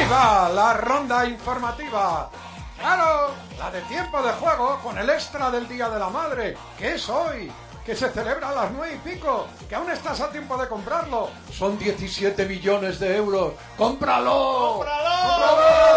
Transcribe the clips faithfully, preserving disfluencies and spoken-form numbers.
va la ronda informativa. ¡Claro! La de tiempo de juego con el extra del Día de la Madre, que es hoy, que se celebra a las nueve y pico, que aún estás a tiempo de comprarlo. Son diecisiete millones de euros. ¡Cómpralo! ¡Cómpralo!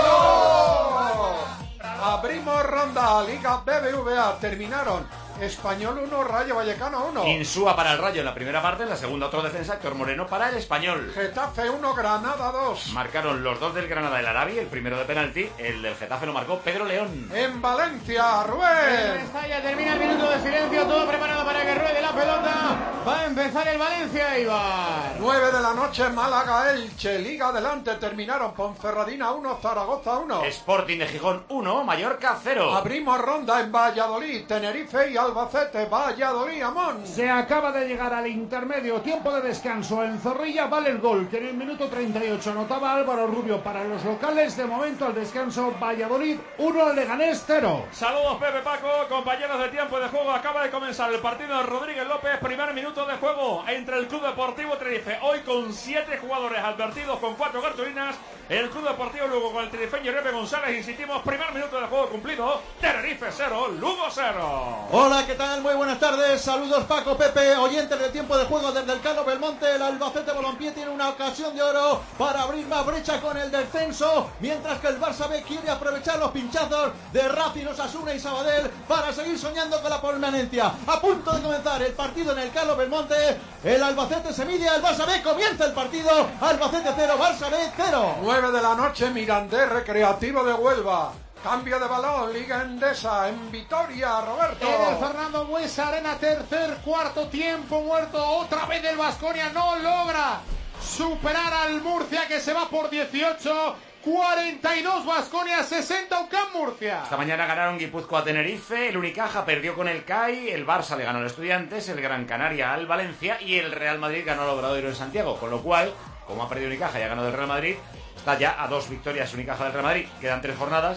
¡Cómpralo! Abrimos ronda. Liga B B V A. Terminaron. Español uno, Rayo Vallecano uno. Insúa para el Rayo en la primera parte, en la segunda otro defensa, Héctor Moreno para el Español. Getafe uno, Granada dos. Marcaron los dos del Granada el Arabi, el primero de penalti, el del Getafe lo marcó Pedro León. En Valencia, Rubén. Ya termina el minuto de silencio, todo preparado para que ruede la pelota. Va a empezar el Valencia, Ibar. nueve de la noche, Málaga, Elche, Liga adelante, terminaron Ponferradina uno, Zaragoza uno. Sporting de Gijón uno, Mallorca cero. Abrimos ronda en Valladolid, Tenerife y Albacete, Valladolid, Amón. Se acaba de llegar al intermedio, tiempo de descanso. En Zorrilla vale el gol, que en el minuto treinta y ocho anotaba Álvaro Rubio para los locales. De momento al descanso, Valladolid uno, Leganés cero. Saludos Pepe, Paco, compañeros de tiempo de juego. Acaba de comenzar el partido de Rodríguez López, primer minuto de juego entre el Club Deportivo Tenerife, hoy con siete jugadores advertidos, con cuatro cartulinas. El Club Deportivo Lugo con el tinerfeño Rebe González, insistimos, primer minuto de juego cumplido. Tenerife cero, Lugo cero. Hola, ¿qué tal? Muy buenas tardes. Saludos Paco, Pepe, oyentes de tiempo de juego desde el Cano Belmonte. El Albacete Balompié tiene una ocasión de oro para abrir más brecha con el descenso, mientras que el Barça B quiere aprovechar los pinchazos de Racing, Osasuna y Sabadell para seguir soñando con la permanencia. A punto de comenzar el partido en el Cano Belmonte. El Albacete se mide al Barça B. Comienza el partido. Albacete cero, Barça B cero. nueve de la noche, Mirandés, Recreativo de Huelva. Cambio de balón, Liga Endesa, en Vitoria, Roberto. En el Fernando Buesa Arena, tercer, cuarto, tiempo muerto. Otra vez el Baskonia no logra superar al Murcia, que se va por dieciocho. cuarenta y dos Baskonia, sesenta U C A M Murcia. Esta mañana ganaron Guipúzcoa a Tenerife, el Unicaja perdió con el C A I, el Barça le ganó al Estudiantes, el Gran Canaria al Valencia y el Real Madrid ganó al Obradoiro en Santiago, con lo cual, como ha perdido Unicaja y ha ganado el Real Madrid, está ya a dos victorias Unicaja del Real Madrid, quedan tres jornadas.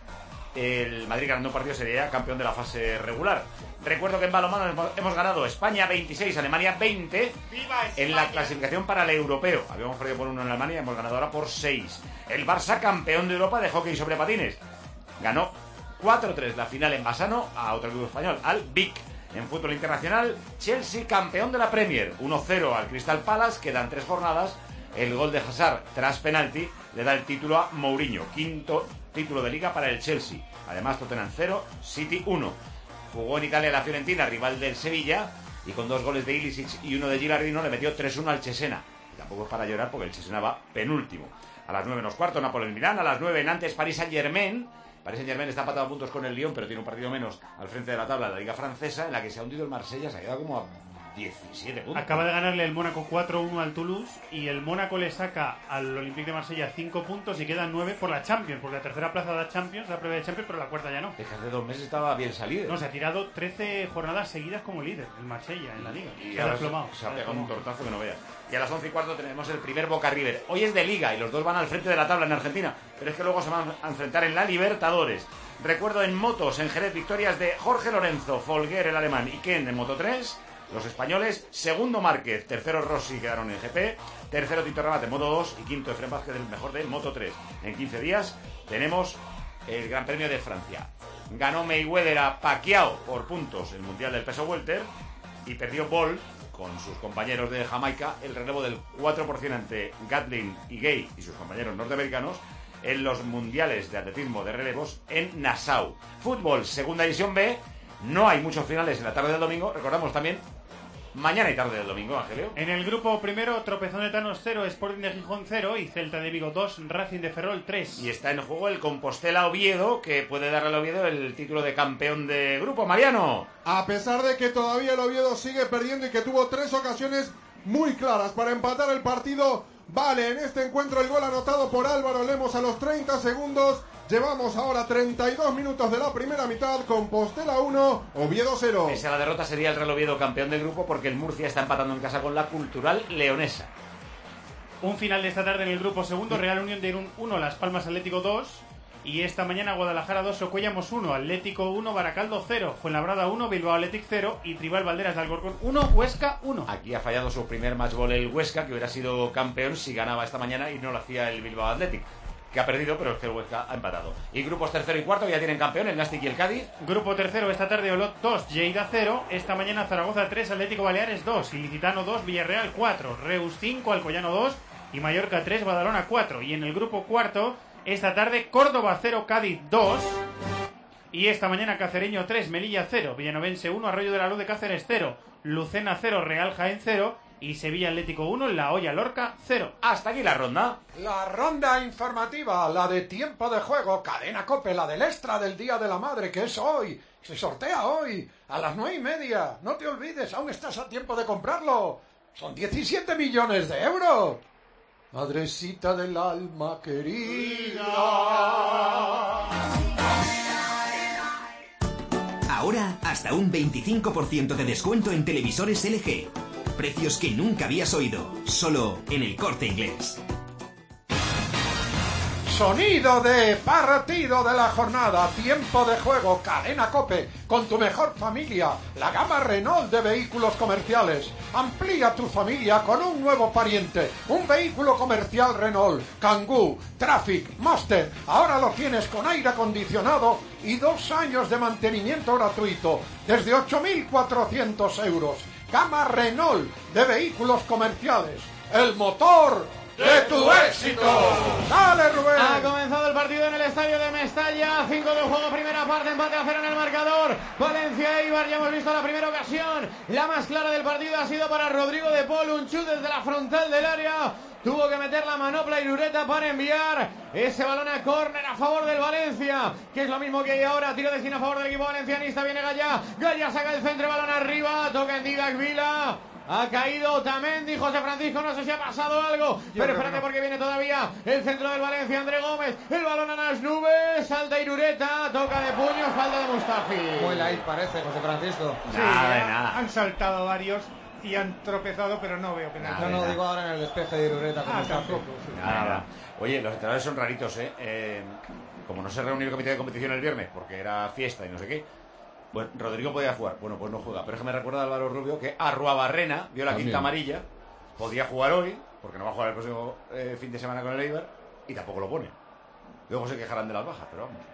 El Madrid ganando un partido sería campeón de la fase regular. Recuerdo que en balonmano hemos, hemos ganado España veintiséis, Alemania veinte. ¡Viva España! En la clasificación para el europeo. Habíamos perdido por uno en Alemania y hemos ganado ahora por seis. El Barça, campeón de Europa de hockey sobre patines, ganó cuatro tres la final en Bassano a otro equipo español, al Vic. En fútbol internacional, Chelsea, campeón de la Premier, uno cero al Crystal Palace. Quedan tres jornadas. El gol de Hazard tras penalti le da el título a Mourinho, quinto título de liga para el Chelsea. Además, Tottenham cero, City uno. Jugó en Italia la Fiorentina, rival del Sevilla, y con dos goles de Ilicic y uno de Gilardino le metió tres uno al Cesena. Y tampoco es para llorar porque el Cesena va penúltimo. A las nueve menos cuarto, Nápoles-Milán. A las nueve, Nantes, París Saint-Germain. París Saint-Germain está empatado a puntos con el Lyon, pero tiene un partido menos al frente de la tabla de la Liga Francesa, en la que se ha hundido el Marsella, se ha quedado como a diecisiete puntos. Acaba de ganarle el Mónaco cuatro uno al Toulouse y el Mónaco le saca al Olympique de Marsella cinco puntos y quedan nueve por la Champions, porque la tercera plaza da Champions, la previa de Champions, pero la cuarta ya no. Es que hace dos meses estaba bien salido. No, se ha tirado trece jornadas seguidas como líder el Marsella en la Liga. Y se ha ahora desplomado. se, se ha pegado un tortazo que no veas. Y a las once y cuarto tenemos el primer Boca River. Hoy es de Liga y los dos van al frente de la tabla en Argentina, pero es que luego se van a enfrentar en la Libertadores. Recuerdo en motos, en Jerez, victorias de Jorge Lorenzo, Folguer el alemán y Ken en Moto tres. Los españoles, segundo Márquez, tercero Rossi, quedaron en G P, tercero Tito Rabat en Moto dos y quinto Efrén Vázquez, el mejor de Moto tres. En quince días tenemos el Gran Premio de Francia. Ganó Mayweather a Pacquiao por puntos el Mundial del Peso Welter y perdió Bolt con sus compañeros de Jamaica el relevo del cuatro por ciento ante Gatlin y Gay y sus compañeros norteamericanos en los Mundiales de Atletismo de relevos en Nassau. Fútbol, Segunda División B. No hay muchos finales en la tarde del domingo. Recordamos también mañana y tarde del domingo, Angelio. En el grupo primero, Tropezón de Tanos cero, Sporting de Gijón cero y Celta de Vigo dos, Racing de Ferrol tres. Y está en juego el Compostela Oviedo, que puede darle al Oviedo el título de campeón de grupo. Mariano. A pesar de que todavía el Oviedo sigue perdiendo y que tuvo tres ocasiones muy claras para empatar el partido. Vale, en este encuentro el gol anotado por Álvaro Lemos a los treinta segundos. Llevamos ahora treinta y dos minutos de la primera mitad. Compostela uno, Oviedo cero. Pese a la derrota sería el Real Oviedo campeón de grupo porque el Murcia está empatando en casa con la Cultural Leonesa. Un final de esta tarde en el grupo segundo, Real Unión de Irún uno, Las Palmas Atlético dos. Y esta mañana Guadalajara dos, Socuellamos uno, Atlético uno, Baracaldo cero, Fuenlabrada uno, Bilbao Athletic cero y Tribal Valderas de Alcorcón uno, Huesca uno. Aquí ha fallado su primer match ball el Huesca, que hubiera sido campeón si ganaba esta mañana y no lo hacía el Bilbao Athletic. que ha perdido, pero es que el Huesca ha empatado. Y grupos tercero y cuarto ya tienen campeón, el Nastic y el Cádiz. Grupo tercero, esta tarde Olot dos, Lleida cero. Esta mañana Zaragoza tres, Atlético Baleares dos, Ilicitano dos, Villarreal cuatro, Reus cinco, Alcoyano dos y Mallorca tres, Badalona cuatro. Y en el grupo cuarto, esta tarde Córdoba cero, Cádiz dos. Y esta mañana Cacereño tres, Melilla cero, Villanovense uno, Arroyo de la Luz de Cáceres cero, Lucena cero, Real Jaén cero y Sevilla Atlético uno, La Hoya Lorca cero. Hasta aquí la ronda. La ronda informativa, la de tiempo de juego, Cadena COPE, la del extra del Día de la Madre, que es hoy, se sortea hoy, a las nueve y media. No te olvides, aún estás a tiempo de comprarlo. Son diecisiete millones de euros. Madrecita del alma querida. Ahora, hasta un veinticinco por ciento de descuento en televisores L G. Precios que nunca habías oído, solo en El Corte Inglés. Sonido de partido de la jornada, tiempo de juego, Cadena COPE, con tu mejor familia, la gama Renault de vehículos comerciales. Amplía tu familia con un nuevo pariente, un vehículo comercial Renault, Kangoo, Traffic, Master. Ahora lo tienes con aire acondicionado y dos años de mantenimiento gratuito, desde ocho mil cuatrocientos euros. Gama Renault de vehículos comerciales, el motor de tu éxito. ¡Dale, Rubén! Ha comenzado el partido en el estadio de Mestalla. cinco de juego, primera parte, empate a cero en el marcador. Valencia Eibar, ya hemos visto la primera ocasión. La más clara del partido ha sido para Rodrigo de Paul, un chute desde la frontal del área. Tuvo que meter la manopla Irureta para enviar ese balón a córner a favor del Valencia, que es lo mismo que hay ahora. Tiro de esquina a favor del equipo valencianista. Viene Gallá. Gallá saca el centro, balón arriba. Toca en Didac Vila. Ha caído Otamendi, José Francisco, no sé si ha pasado algo, Yo pero espérate no. porque viene todavía el centro del Valencia, André Gómez, el balón a las nubes, salta Irureta, toca de puño, falta de Mustafi. Muy light parece, José Francisco. Sí, nada, han, nada. han saltado varios y han tropezado, pero no veo penalti. Yo no digo ahora en el despeje de Irureta. Ah, tampoco. Sí. Nada, nada. Oye, los entrenadores son raritos, ¿eh? ¿eh? Como no se reunió el comité de competición el viernes porque era fiesta y no sé qué. Bueno, Rodrigo podía jugar, bueno, pues no juega. Pero es que me recuerda a Álvaro Rubio que Arruabarrena vio la También. quinta amarilla, podía jugar hoy, porque no va a jugar el próximo eh, fin de semana con el Eibar, y tampoco lo pone. Luego se quejarán de las bajas, pero vamos.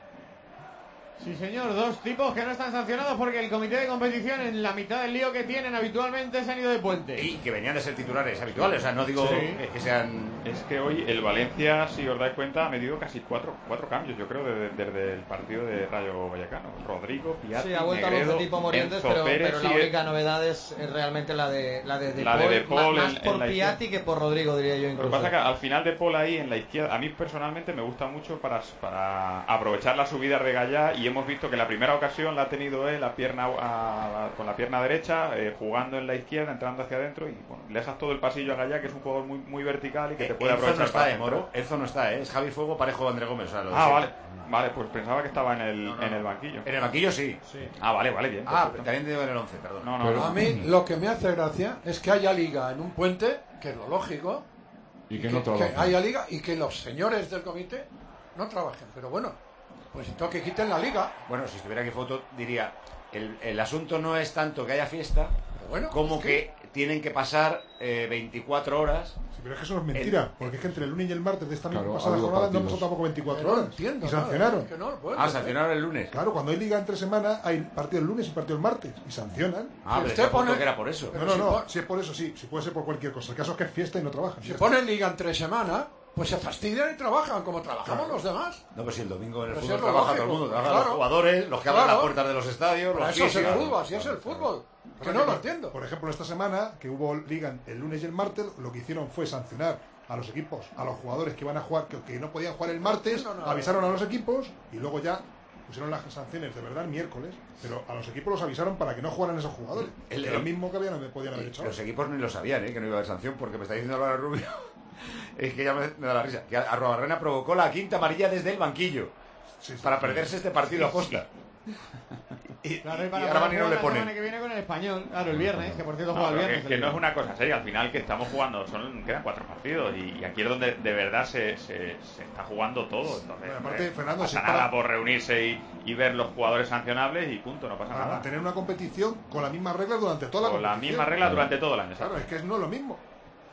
Sí, señor, dos tipos que no están sancionados porque el comité de competición, en la mitad del lío que tienen habitualmente, se han ido de puente. Y que venían de ser titulares habituales, o sea, no digo sí. que, que sean... Es que hoy el Valencia, si os dais cuenta, ha medido casi cuatro, cuatro cambios, yo creo, desde, desde el partido de Rayo Vallecano. Rodrigo, Piatti, Sí, ha vuelto Negredo, a los tipo Morientes, pero, Pérez, pero la única novedad es, es realmente la de la de, de la Paul, de, de Paul más, en, más por en Piatti que por Rodrigo, diría yo incluso. Lo que pasa es que al final de Paul ahí en la izquierda, a mí personalmente me gusta mucho para, para aprovechar las subidas de Gallá, y hemos visto que la primera ocasión la ha tenido él la pierna a, a, con la pierna derecha, eh, jugando en la izquierda, entrando hacia adentro, y bueno, le dejas todo el pasillo a Gallá, que es un jugador muy, muy vertical y que te puede eh, aprovechar. No está, eh, Moro. Elzo no está, ¿eh? Es Javi Fuego, parejo de André Gómez. O sea, lo ah, vale. Vale, pues pensaba que estaba en el, no, no, en el banquillo. En el banquillo sí. sí. Ah, vale, vale, bien. Ah, perfecto. También te digo en el once, perdón. No, no, Pero no. a mí lo que me hace gracia es que haya liga en un puente, que es lo lógico, y que, que no trabajen. Que haya liga y que los señores del comité no trabajen. Pero bueno, pues entonces que quiten la liga. Bueno, si estuviera aquí foto, diría, el, el asunto no es tanto que haya fiesta, bueno, como es que... que tienen que pasar eh, veinticuatro horas. Sí, pero es que eso es mentira, el... porque es que entre el lunes y el martes de esta misma claro, pasada jornada partidos. no pasó tampoco veinticuatro no horas. Entiendo, y sancionaron. No, es que no, bueno, ah, sancionaron el lunes. Claro, cuando hay liga entre semana hay partido el lunes y partido el martes y sancionan. Ah, pero usted pone que era por eso. No, no, no, si es por eso sí, si puede ser por cualquier cosa. El caso es que es fiesta y no trabajan. Si ponen liga entre semana, pues se fastidian y trabajan como trabajamos claro. los demás. No, pues si el domingo en el pues fútbol trabaja todo el mundo, trabajan claro. los jugadores, los que abren claro. las puertas de los estadios, Pero los eso físicos. es el fútbol, así es el fútbol. Que no lo entiendo. Por ejemplo, esta semana que hubo liga el lunes y el martes, lo que hicieron fue sancionar a los equipos, a los jugadores que iban a jugar, que, que no podían jugar el martes, no, no, avisaron a los equipos y luego ya pusieron las sanciones de verdad el miércoles, pero a los equipos los avisaron para que no jugaran esos jugadores. El, el, lo mismo que habían, podían haber hecho. Los equipos ni lo sabían, ¿eh? Que no iba a haber sanción, porque me está diciendo Álvaro Rubio, es que ya me, me da la risa, que Arruabarrena provocó la quinta amarilla desde el banquillo sí, sí, para sí, perderse sí, este partido a posta. Sí. Y, claro, y, y ahora Mani no le pone. La semana que viene con el Español, claro, el viernes, que por cierto juega no, el viernes. Que, que no es una cosa seria, al final que estamos jugando, son quedan cuatro partidos y, y aquí es donde de verdad se, se, se está jugando todo. Entonces, bueno, aparte, eh, Fernando, no pasa si nada para... por reunirse y, y ver los jugadores sancionables y punto, no pasa para nada. Mantener una competición con las mismas reglas durante toda la con competición. Con las mismas reglas durante todo el año. Claro, es que no es lo mismo.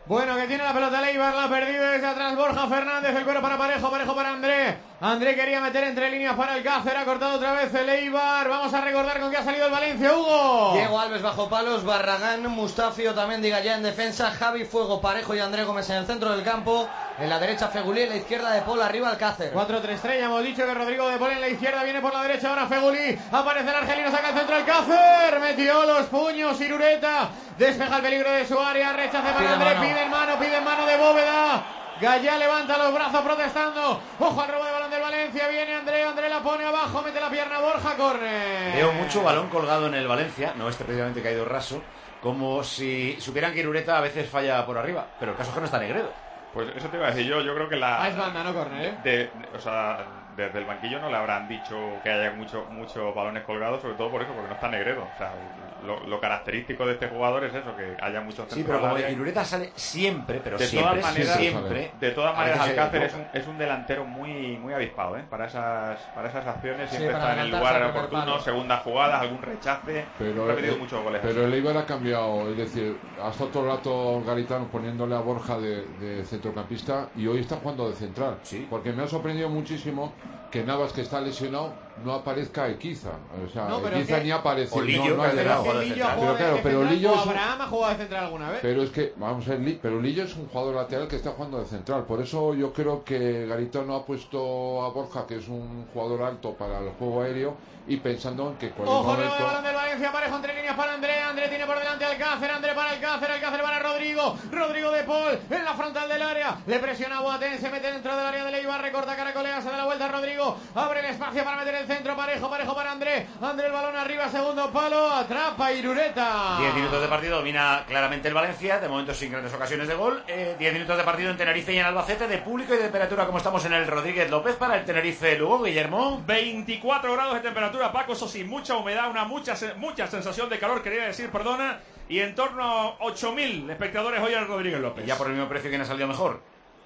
Bueno, que tiene la pelota Leibar, la ha perdido desde atrás Borja Fernández, el cuero para Parejo, Parejo para André. André quería meter entre líneas para el Cácer, ha cortado otra vez el Eibar. Vamos a recordar con qué ha salido el Valencia, Hugo. Diego Alves bajo palos, Barragán, Mustafi, Otamendi, Gallá en defensa, Javi Fuego, Parejo y André Gómez en el centro del campo. En la derecha Fegulí, en la izquierda De Paul, arriba Alcácer. cuatro tres tres, ya hemos dicho que Rodrigo De Paul en la izquierda, viene por la derecha ahora Fegulí. Aparece el argelino, saca el centro Alcácer. Metió los puños, Irureta. Despeja el peligro de su área, rechace para André, piden mano, piden mano de Bóveda. Gallá levanta los brazos protestando. Ojo al robo de balón del Valencia. Viene André, André la pone abajo, mete la pierna Borja, corre. Veo mucho balón colgado en el Valencia, no este precisamente caído raso, como si supieran que Irureta a veces falla por arriba, pero el caso es que no está Negredo. Pues eso te iba a decir yo, yo creo que la... Ah, es banda, no corre, ¿eh? De, de, o sea, desde el banquillo no le habrán dicho que haya muchos mucho balones colgados, sobre todo por eso, porque no está Negredo. O sea, lo, lo característico de este jugador es eso, que haya muchos centros. Sí, pero como Irureta sale siempre, pero de siempre, todas maneras, siempre. De todas maneras, Alcácer es un, es un delantero muy muy avispado, ¿eh? Para esas para esas acciones, siempre sí, está en el lugar oportuno, segundas jugadas, algún rechace. Pero, ha perdido muchos goles. Pero el Eibar ha cambiado, es decir, ha estado todo el rato Garitano poniéndole a Borja de, de centrocampista y hoy está jugando de central. Sí. Porque me ha sorprendido muchísimo que Navas, que está lesionado, no aparezca Equiza. O sea, no, Equiza ni aparece. Lillo, no, no ha llegado. Pero claro, pero Lillo es un... Abraham ha jugado de central alguna vez. Pero es que, vamos a ver, pero Lillo es un jugador lateral que está jugando de central. Por eso yo creo que Garitano ha puesto a Borja, que es un jugador alto para el juego aéreo, y pensando en que cualquier Ojo, momento... nuevo balón del Valencia, Parejo entre líneas para André, André tiene por delante Alcácer, André para Alcácer, Alcácer para Rodrigo, Rodrigo De Paul en la frontal del área, le presiona a Boateng, se mete dentro del área de Leibar, recorta, caracolea, se da la vuelta a Rodrigo, abre el espacio para meter el centro, Parejo, Parejo para André, André el balón arriba, segundo palo, atrapa Irureta. diez minutos de partido, domina claramente el Valencia, de momento sin grandes ocasiones de gol, eh, diez minutos de partido en Tenerife y en Albacete, de público y de temperatura como estamos en el Rodríguez López para el Tenerife Lugo, Guillermo. veinticuatro grados de temperatura, Paco, eso sí, mucha humedad, una mucha mucha sensación de calor, quería decir, perdona, y en torno a ocho mil espectadores hoy al Rodríguez López. Y ya por el mismo precio, ¿quién ha salido mejor?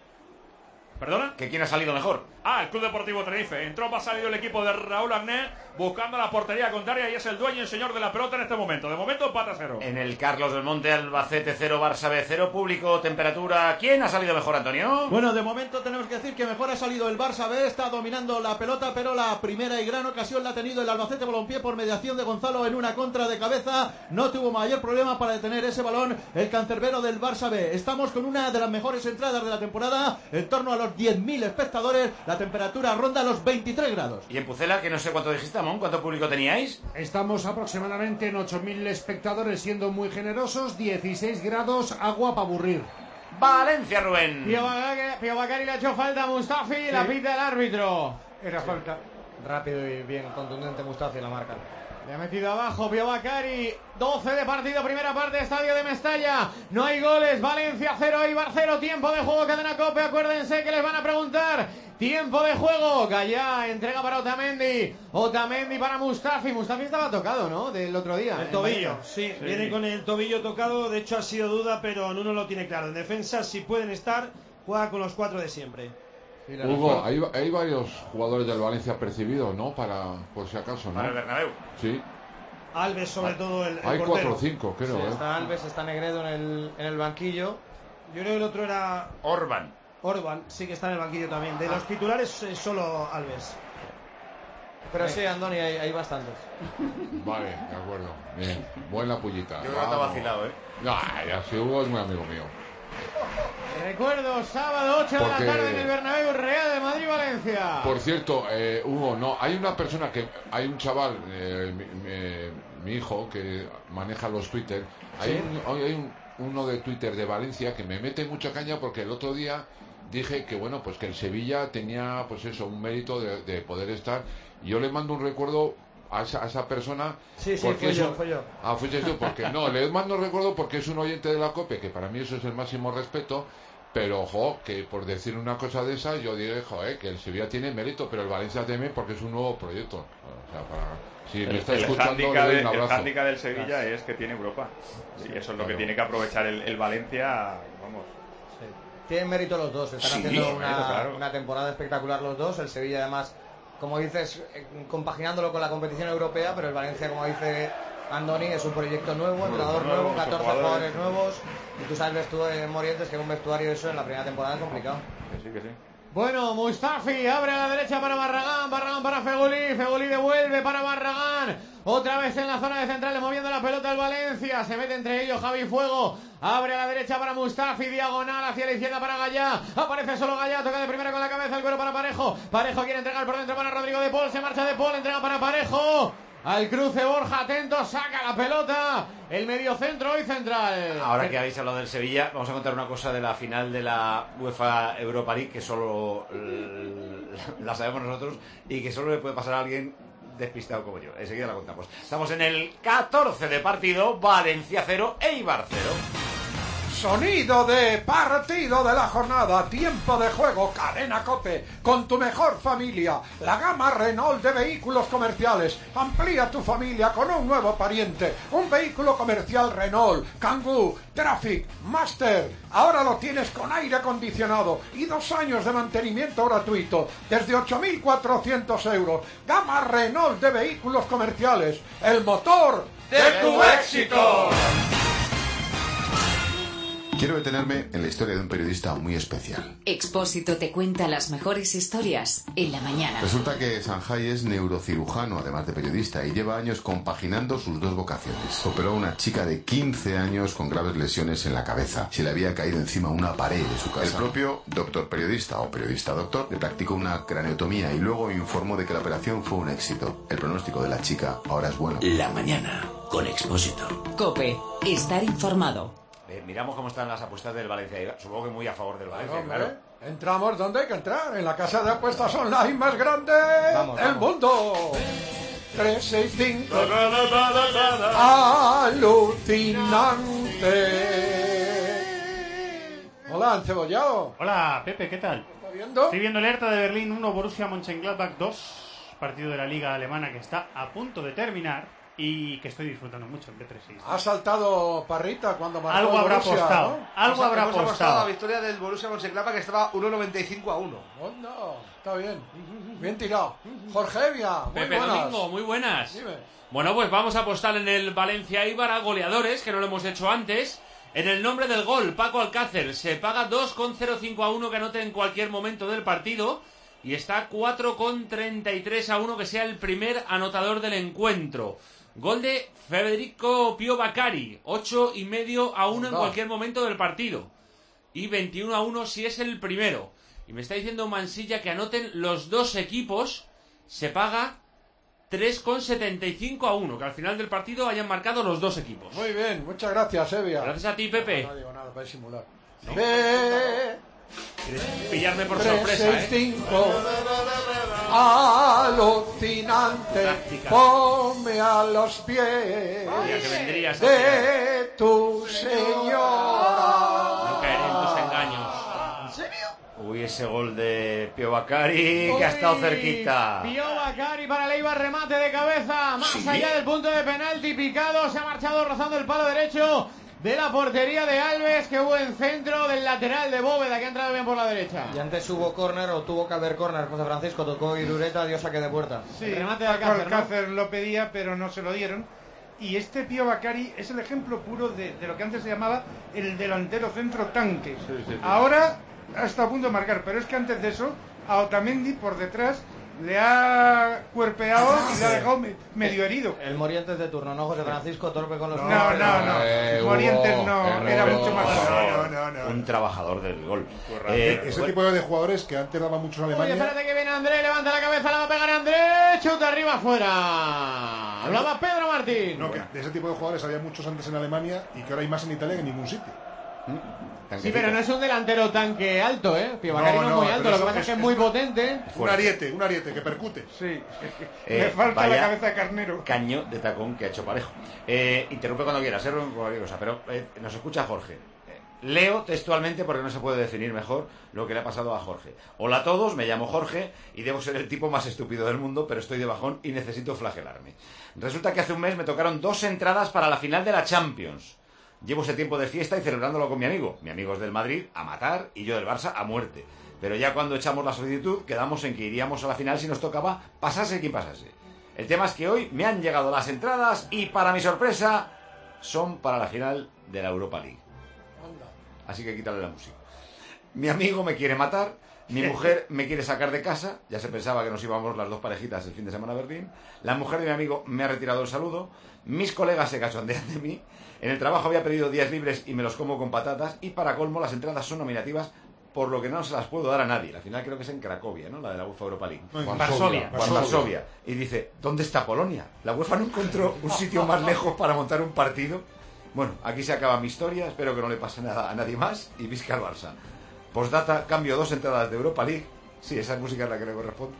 ¿Perdona? ¿Que quién ha salido mejor? Ah, el Club Deportivo Tenerife. Entró, ha salido el equipo de Raúl Agné buscando la portería contraria y es el dueño y señor de la pelota en este momento. De momento, empate a cero. En el Carlos del Monte, Albacete cero, Barça B cero, público, temperatura. ¿Quién ha salido mejor, Antonio? Bueno, de momento tenemos que decir que mejor ha salido el Barça B, está dominando la pelota, pero la primera y gran ocasión la ha tenido el Albacete Balompié por mediación de Gonzalo en una contra de cabeza. No tuvo mayor problema para detener ese balón el cancerbero del Barça B. Estamos con una de las mejores entradas de la temporada, en torno a los diez mil espectadores, la temperatura ronda los veintitrés grados. Y en Pucela, que no sé cuánto dijiste, Amón, ¿cuánto público teníais? Estamos aproximadamente en ocho mil espectadores, siendo muy generosos, dieciséis grados, agua para aburrir. Valencia, Rubén. Pío Bacari le ha hecho falta a Mustafi, sí. La pita el árbitro. Era falta. Rápido y bien contundente Mustafi la marca. Le ha metido abajo Pío Bacari. doce de partido, primera parte, estadio de Mestalla. No hay goles, Valencia cero, Eibar cero. Tiempo de juego, cadena Cope. Acuérdense que les van a preguntar. Tiempo de juego. Gallá entrega para Otamendi. Otamendi para Mustafi. Mustafi estaba tocado, ¿no? Del otro día. El tobillo, sí, sí. Viene con el tobillo tocado. De hecho, ha sido duda, pero Nuno lo tiene claro. En defensa, si pueden estar, juega con los cuatro de siempre. Hugo, hay, hay varios jugadores del Valencia percibidos, ¿no? Para, por si acaso, ¿no? Para el Bernabéu. Sí. Alves, sobre todo, el, el Hay portero. cuatro o cinco, creo. Sí, ¿eh? Está Alves, está Negredo en el, en el banquillo. Yo creo que el otro era... Orban. Orban, sí que está en el banquillo también. De ah. los titulares, eh, solo Alves. Pero sí, Andoni, hay, hay bastantes. Vale, de acuerdo. Bien, buena pullita. Yo creo que está vacilado, ¿eh? No, ya si Hugo es muy amigo mío. Recuerdo, sábado ocho Porque... de la tarde en el Bernabéu, Real de Madrid-Valencia. Por cierto, eh, Hugo, no, hay una persona que, hay un chaval, eh, mi, mi, mi hijo, que maneja los Twitter. Hay, ¿sí? un, hay un, uno de Twitter de Valencia que me mete mucha caña porque el otro día dije que, bueno, pues que el Sevilla tenía, pues eso, un mérito de, de poder estar. Y yo le mando un recuerdo a esa, a esa persona. Sí, sí, fue yo, un... fue yo. Ah, fuiste tú, porque no, le mando un recuerdo porque es un oyente de la COPE, que para mí eso es el máximo respeto. Pero, ojo, que por decir una cosa de esa, yo diré, joder, que el Sevilla tiene mérito, pero el Valencia también porque es un nuevo proyecto. O sea, para... Si el, me está el escuchando, handicap le doy de, un abrazo. El hándicap del Sevilla claro. es que tiene Europa. Sí, y eso es lo claro. que tiene que aprovechar el, el Valencia, vamos. Sí. Tienen mérito los dos, están sí, haciendo una, claro. una temporada espectacular los dos. El Sevilla, además, como dices, eh, compaginándolo con la competición europea, pero el Valencia, como dice Andoni es un proyecto nuevo, entrenador nuevo, nuevo, catorce jugadores. jugadores nuevos. Y tú sabes, tú en Morientes, que un vestuario eso en la primera temporada es complicado. Que sí, que sí. Bueno, Mustafi abre a la derecha para Barragán, Barragán para Fegulí, Fegulí devuelve para Barragán, otra vez en la zona de centrales moviendo la pelota el Valencia, se mete entre ellos Javi Fuego, abre a la derecha para Mustafi, diagonal hacia la izquierda para Gallá, aparece solo Gallá, toca de primera con la cabeza, el cuero para Parejo, Parejo quiere entregar por dentro para Rodrigo de Paul, se marcha de Paul, entrega para Parejo. Al cruce Borja, atento, saca la pelota. El mediocentro y central. Ahora que habéis hablado del Sevilla, vamos a contar una cosa de la final de la UEFA Europa League que solo eh, la sabemos nosotros y que solo le puede pasar a alguien despistado como yo. Enseguida la contamos. Estamos en el catorce de partido, Valencia cero, Eibar cero. Sonido de partido de la jornada, tiempo de juego, Cadena COPE, con tu mejor familia, la gama Renault de vehículos comerciales. Amplía tu familia con un nuevo pariente, un vehículo comercial Renault, Kangoo, Traffic, Master. Ahora lo tienes con aire acondicionado y dos años de mantenimiento gratuito, desde ocho mil cuatrocientos euros. Gama Renault de vehículos comerciales, el motor de tu éxito. Quiero detenerme en la historia de un periodista muy especial. Expósito te cuenta las mejores historias en la mañana. Resulta que Sanjay es neurocirujano, además de periodista, y lleva años compaginando sus dos vocaciones. Operó a una chica de quince años con graves lesiones en la cabeza. Se le había caído encima una pared de su casa. El propio doctor periodista o periodista doctor le practicó una craneotomía y luego informó de que la operación fue un éxito. El pronóstico de la chica ahora es bueno. La mañana con Expósito. COPE, estar informado. Eh, miramos cómo están las apuestas del Valencia. Supongo que muy a favor del Valencia, Hombre, claro. entramos donde hay que entrar, en la casa de apuestas online más grande Vamos, del vamos. mundo. tres seis cinco Alucinante. Hola, encebollado. Hola, Pepe, ¿qué tal? ¿Estás viendo? Estoy viendo el Hertha de Berlín uno, Borussia Mönchengladbach dos, partido de la Liga Alemana que está a punto de terminar y que estoy disfrutando mucho en B tres seis. Ha saltado Parrita cuando marcó Algo habrá Borussia, apostado, ¿no? algo habrá Hemos apostado apostado. la victoria del Borussia Mönchengladbach que estaba uno noventa y cinco a uno. Oh, no, está bien. Bien tirado. Jorge Evia, muy Pepe buenas. Domingo, muy buenas. Dime. Bueno, pues vamos a apostar en el Valencia Eibar a goleadores, que no lo hemos hecho antes. En el nombre del gol, Paco Alcácer, se paga dos coma cero cinco a uno que anote en cualquier momento del partido. Y está cuatro coma treinta y tres a uno que sea el primer anotador del encuentro. Gol de Federico Pio Baccari, ocho y medio a uno en cualquier momento del partido. Y veintiuno a uno si es el primero. Y me está diciendo Mansilla que anoten los dos equipos, se paga tres coma setenta y cinco a uno, que al final del partido hayan marcado los dos equipos. Muy bien, muchas gracias, Evia. Gracias a ti, Pepe. No, no digo nada para disimular. No. Ve- Quieres pillarme por tres, sorpresa, seis, ¿eh? cinco Alucinante. Táctica. Ponme a los pies Ya que vendrías a de tu señora. No caeré en tus engaños. ¿En serio? Uy, ese gol de Pio Baccari que ha estado cerquita. Pio Baccari para el Eibar, remate de cabeza, más Sí. allá del punto de penalti, picado, se ha marchado rozando el palo derecho de la portería de Alves, que buen centro del lateral de Bóveda, que ha entrado bien por la derecha. Y antes hubo córner o tuvo que haber córner. José Francisco tocó Irureta, dio saque de puerta. Sí, remate de Paco Alcácer, ¿no? Alcácer lo pedía, pero no se lo dieron. Y este Pío Baccari es el ejemplo puro de, de lo que antes se llamaba el delantero centro tanque. Sí, sí, sí. Ahora está a punto de marcar, pero es que antes de eso, a Otamendi por detrás le ha cuerpeado y le ha dejado me- medio herido. El Morientes de turno, ¿no, José Francisco? Torpe con los... No, no, no. Eh, Morientes Hugo, no, eh, era Hugo. mucho más... No, no, no. Un trabajador del gol. Eh, Eh, ese bueno, tipo de jugadores que antes daba mucho en Uy, Alemania. espérate que viene André, levanta la cabeza, la va a pegar André, chuta arriba afuera. Hablaba Pedro Martín. No, que de ese tipo de jugadores había muchos antes en Alemania y que ahora hay más en Italia que en ningún sitio. Sí, pero no es un delantero tanque alto, ¿eh? Pio Baccari no, No, es no, muy alto, pero lo que eso pasa es es- que es es- muy potente. Un ariete, un ariete que percute. Sí, Eh, me falta vaya la cabeza de carnero. caño de tacón que ha hecho Parejo. Eh, interrumpe cuando quieras, ¿eh? Cualquier cosa, pero eh, nos escucha Jorge. Eh, Leo textualmente porque no se puede definir mejor lo que le ha pasado a Jorge. Hola a todos, me llamo Jorge y debo ser el tipo más estúpido del mundo, pero estoy de bajón y necesito flagelarme. Resulta que hace un mes me tocaron dos entradas para la final de la Champions. Llevo ese tiempo de fiesta y celebrándolo con mi amigo. Mi amigo es del Madrid a matar y yo del Barça a muerte. Pero ya cuando echamos la solicitud quedamos en que iríamos a la final si nos tocaba pasase quien pasase. El tema es que hoy me han llegado las entradas y para mi sorpresa son para la final de la Europa League. Así que quítale la música. Mi amigo me quiere matar, mi mujer me quiere sacar de casa, ya se pensaba que nos íbamos las dos parejitas el fin de semana a Berlín, la mujer de mi amigo me ha retirado el saludo, mis colegas se cachondean de mí, en el trabajo había pedido días libres y me los como con patatas, y para colmo las entradas son nominativas, por lo que no se las puedo dar a nadie. La final creo que es en Cracovia, ¿no? La de la UEFA Europa League. En Varsovia. Varsovia. Varsovia. Y dice, ¿dónde está Polonia? ¿La UEFA no encontró un sitio más lejos para montar un partido? Bueno, aquí se acaba mi historia, espero que no le pase nada a nadie más, y visca el Barça. Postdata, cambio dos entradas de Europa League, sí, esa música es la que le corresponde,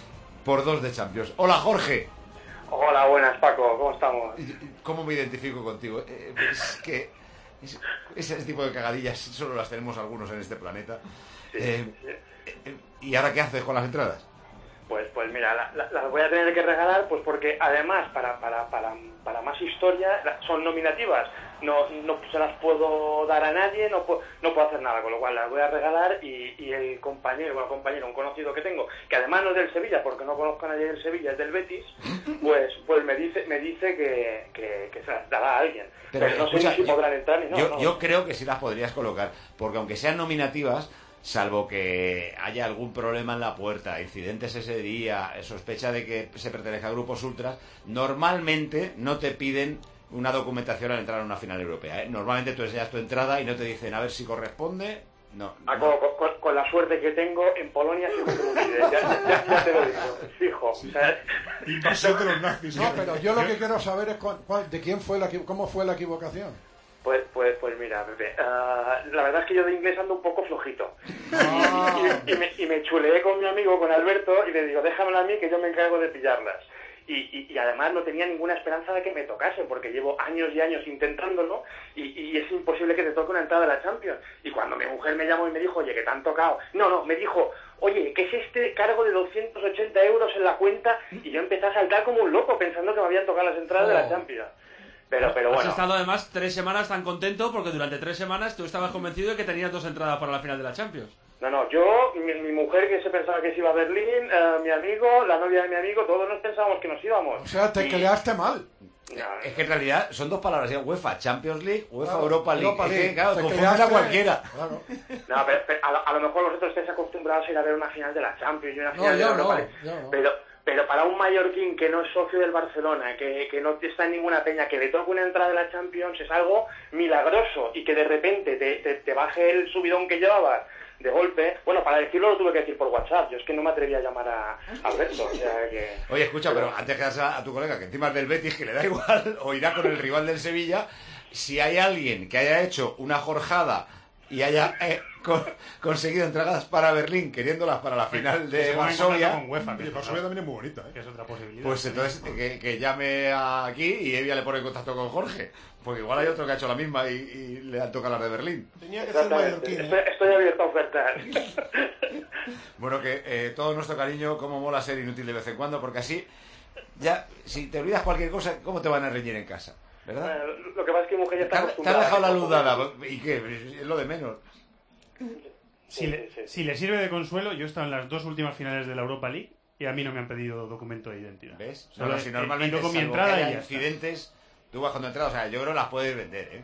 por dos de Champions. Hola, Jorge. Hola, buenas, Paco, ¿cómo estamos? ¿Cómo me identifico contigo? Eh, es que es, ese tipo de cagadillas solo las tenemos algunos en este planeta. Sí, eh, sí. Eh, ¿Y ahora qué haces con las entradas? Pues, pues mira, la- la- las voy a tener que regalar, pues porque además, para, para, para, para más historia, la- son nominativas. No, no se las puedo dar a nadie, no puedo, no puedo hacer nada, con lo cual las voy a regalar y, y el compañero, bueno, compañero, un conocido que tengo, que además no es del Sevilla, porque no conozco a nadie del Sevilla, es del Betis, pues, pues me dice, me dice que, que, que se las dará a alguien. Pero, no escucha, sé si yo- podrán entrar ni no. yo, no. yo creo que sí las podrías colocar, porque aunque sean nominativas, salvo que haya algún problema en la puerta, incidentes ese día, sospecha de que se pertenezca a grupos ultras, normalmente no te piden una documentación al entrar a una final europea, ¿eh? Normalmente tú enseñas tu entrada y no te dicen a ver si corresponde. No, Ah, no. con, con- con la suerte que tengo, en Polonia sí que me lo pide, ya, ya- ya te lo digo, fijo. O sea, Invasión de los nazis. No, pero yo lo que quiero saber es cuál- cuál- de quién fue la equi- cómo fue la equivocación. Pues, pues, pues mira, Pepe, ah, la verdad es que yo de inglés ando un poco flojito. Ah. Y, y me, y me chuleé con mi amigo, con Alberto, y le digo, déjamelo a mí que yo me encargo de pillarlas. Y, y, y además no tenía ninguna esperanza de que me tocase, porque llevo años y años intentándolo, y, y es imposible que te toque una entrada de la Champions. Y cuando mi mujer me llamó y me dijo, oye, que te han tocado... No, no, me dijo, oye, ¿qué es este cargo de doscientos ochenta euros en la cuenta? Y yo empecé a saltar como un loco pensando que me habían tocado las entradas de la Champions. Pero, pero Has bueno... estado además tres semanas tan contento porque durante tres semanas tú estabas convencido de que tenías dos entradas para la final de la Champions. No, no, yo, mi, mi mujer que se pensaba que se iba a Berlín, eh, mi amigo, la novia de mi amigo, todos nos pensábamos que nos íbamos. O sea, te Y- quedaste mal. Es que en realidad son dos palabras, ¿eh? UEFA Champions League, UEFA Claro, Europa League. Europa Es que, League. claro, Te confunden a creaste- cualquiera. Claro. No, pero, pero a, lo, a lo mejor vosotros estáis acostumbrados a ir a ver una final de la Champions y una No, final de yo la no, Europa League. yo no. Pero, pero para un mallorquín que no es socio del Barcelona, que, que no está en ninguna peña, que le toque una entrada de la Champions es algo milagroso, y que de repente te, te, te baje el subidón que llevabas de golpe. Bueno, para decirlo lo tuve que decir por WhatsApp, yo es que no me atreví a llamar a a Alberto, o sea que... Oye, escucha, pero antes que darse a, a tu colega, que encima es del Betis, que le da igual, o irá con el rival del Sevilla, si hay alguien que haya hecho una jorjada y haya eh, con- conseguido entregadas para Berlín, queriéndolas para la final Que de se ponga en contacto Varsovia, con UEFA, que Oye, es Varsovia otra- también es muy bonita, ¿eh? que es otra posibilidad. pues entonces que, que llame a- aquí y ella le pone en contacto con Jorge, porque igual hay otro que ha hecho la misma y, y le han tocado las de Berlín. Tenía que ser Exactamente, mallorquín, estoy, ¿eh? estoy abierto a ofertas. Bueno, que eh, todo nuestro cariño, cómo mola ser inútil de vez en cuando, porque así, ya, si te olvidas cualquier cosa, ¿cómo te van a reñir en casa? ¿Verdad? Bueno, lo que pasa es que mi mujer ya Te está has, te acostumbrada. has dejado la a que luz tampoco- dada, ¿y qué? Es lo de menos. Si le, si le sirve de consuelo, yo he estado en las dos últimas finales de la Europa League y a mí no me han pedido documento de identidad. ¿Ves? No, Solo no, he- si he normalmente ido con mi salvo entrada que y haya ya está. incidentes, tú vas con tu entrada, o sea, yo creo que las puedes vender, ¿eh?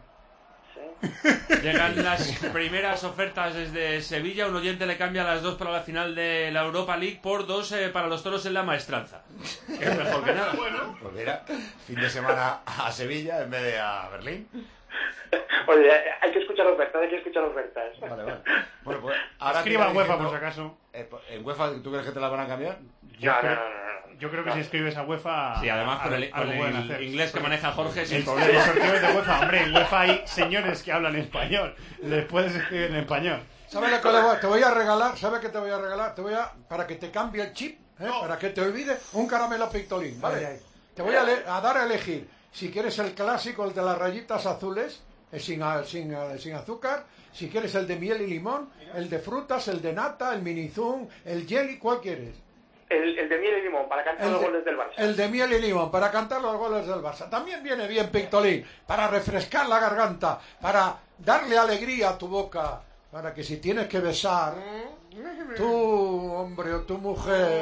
Llegan las primeras ofertas desde Sevilla, un oyente le cambia las dos para la final de la Europa League por dos eh, para los toros en la maestranza. Que es mejor que nada. Pues mira, fin de semana a Sevilla en vez de a Berlín. Oye, hay que escuchar ofertas, hay que escuchar ofertas. Vale, vale. Bueno, pues ahora Escriba te en voy UEFA, diciendo- por si acaso. eh, ¿En UEFA tú crees que te la van a cambiar? Yo No, creo, no, no, no, yo creo que si escribes a UEFA... Sí, además con el, algo con pueden el hacer. inglés que maneja Jorge, sin El problema. los sorteos de UEFA, hombre, en UEFA hay señores que hablan español. Les puedes escribir en español. ¿Sabes lo que le voy- te voy a regalar? ¿Sabes qué te voy a regalar? Te voy a, para que te cambie el chip, ¿eh? Para que te olvides, un caramelo pictolín, ¿vale? Te voy a, le- a dar a elegir si quieres el clásico, el de las rayitas azules, eh, sin, a- sin, a- sin azúcar, si quieres el de miel y limón, el de frutas, el de nata, el mini zoom, el jelly, ¿cuál quieres? El, el de miel y limón, para cantar El los de- goles del Barça. El de miel y limón, para cantar los goles del Barça. También viene bien pictolín, para refrescar la garganta, para darle alegría a tu boca, para que si tienes que besar, tú, hombre, o tu mujer,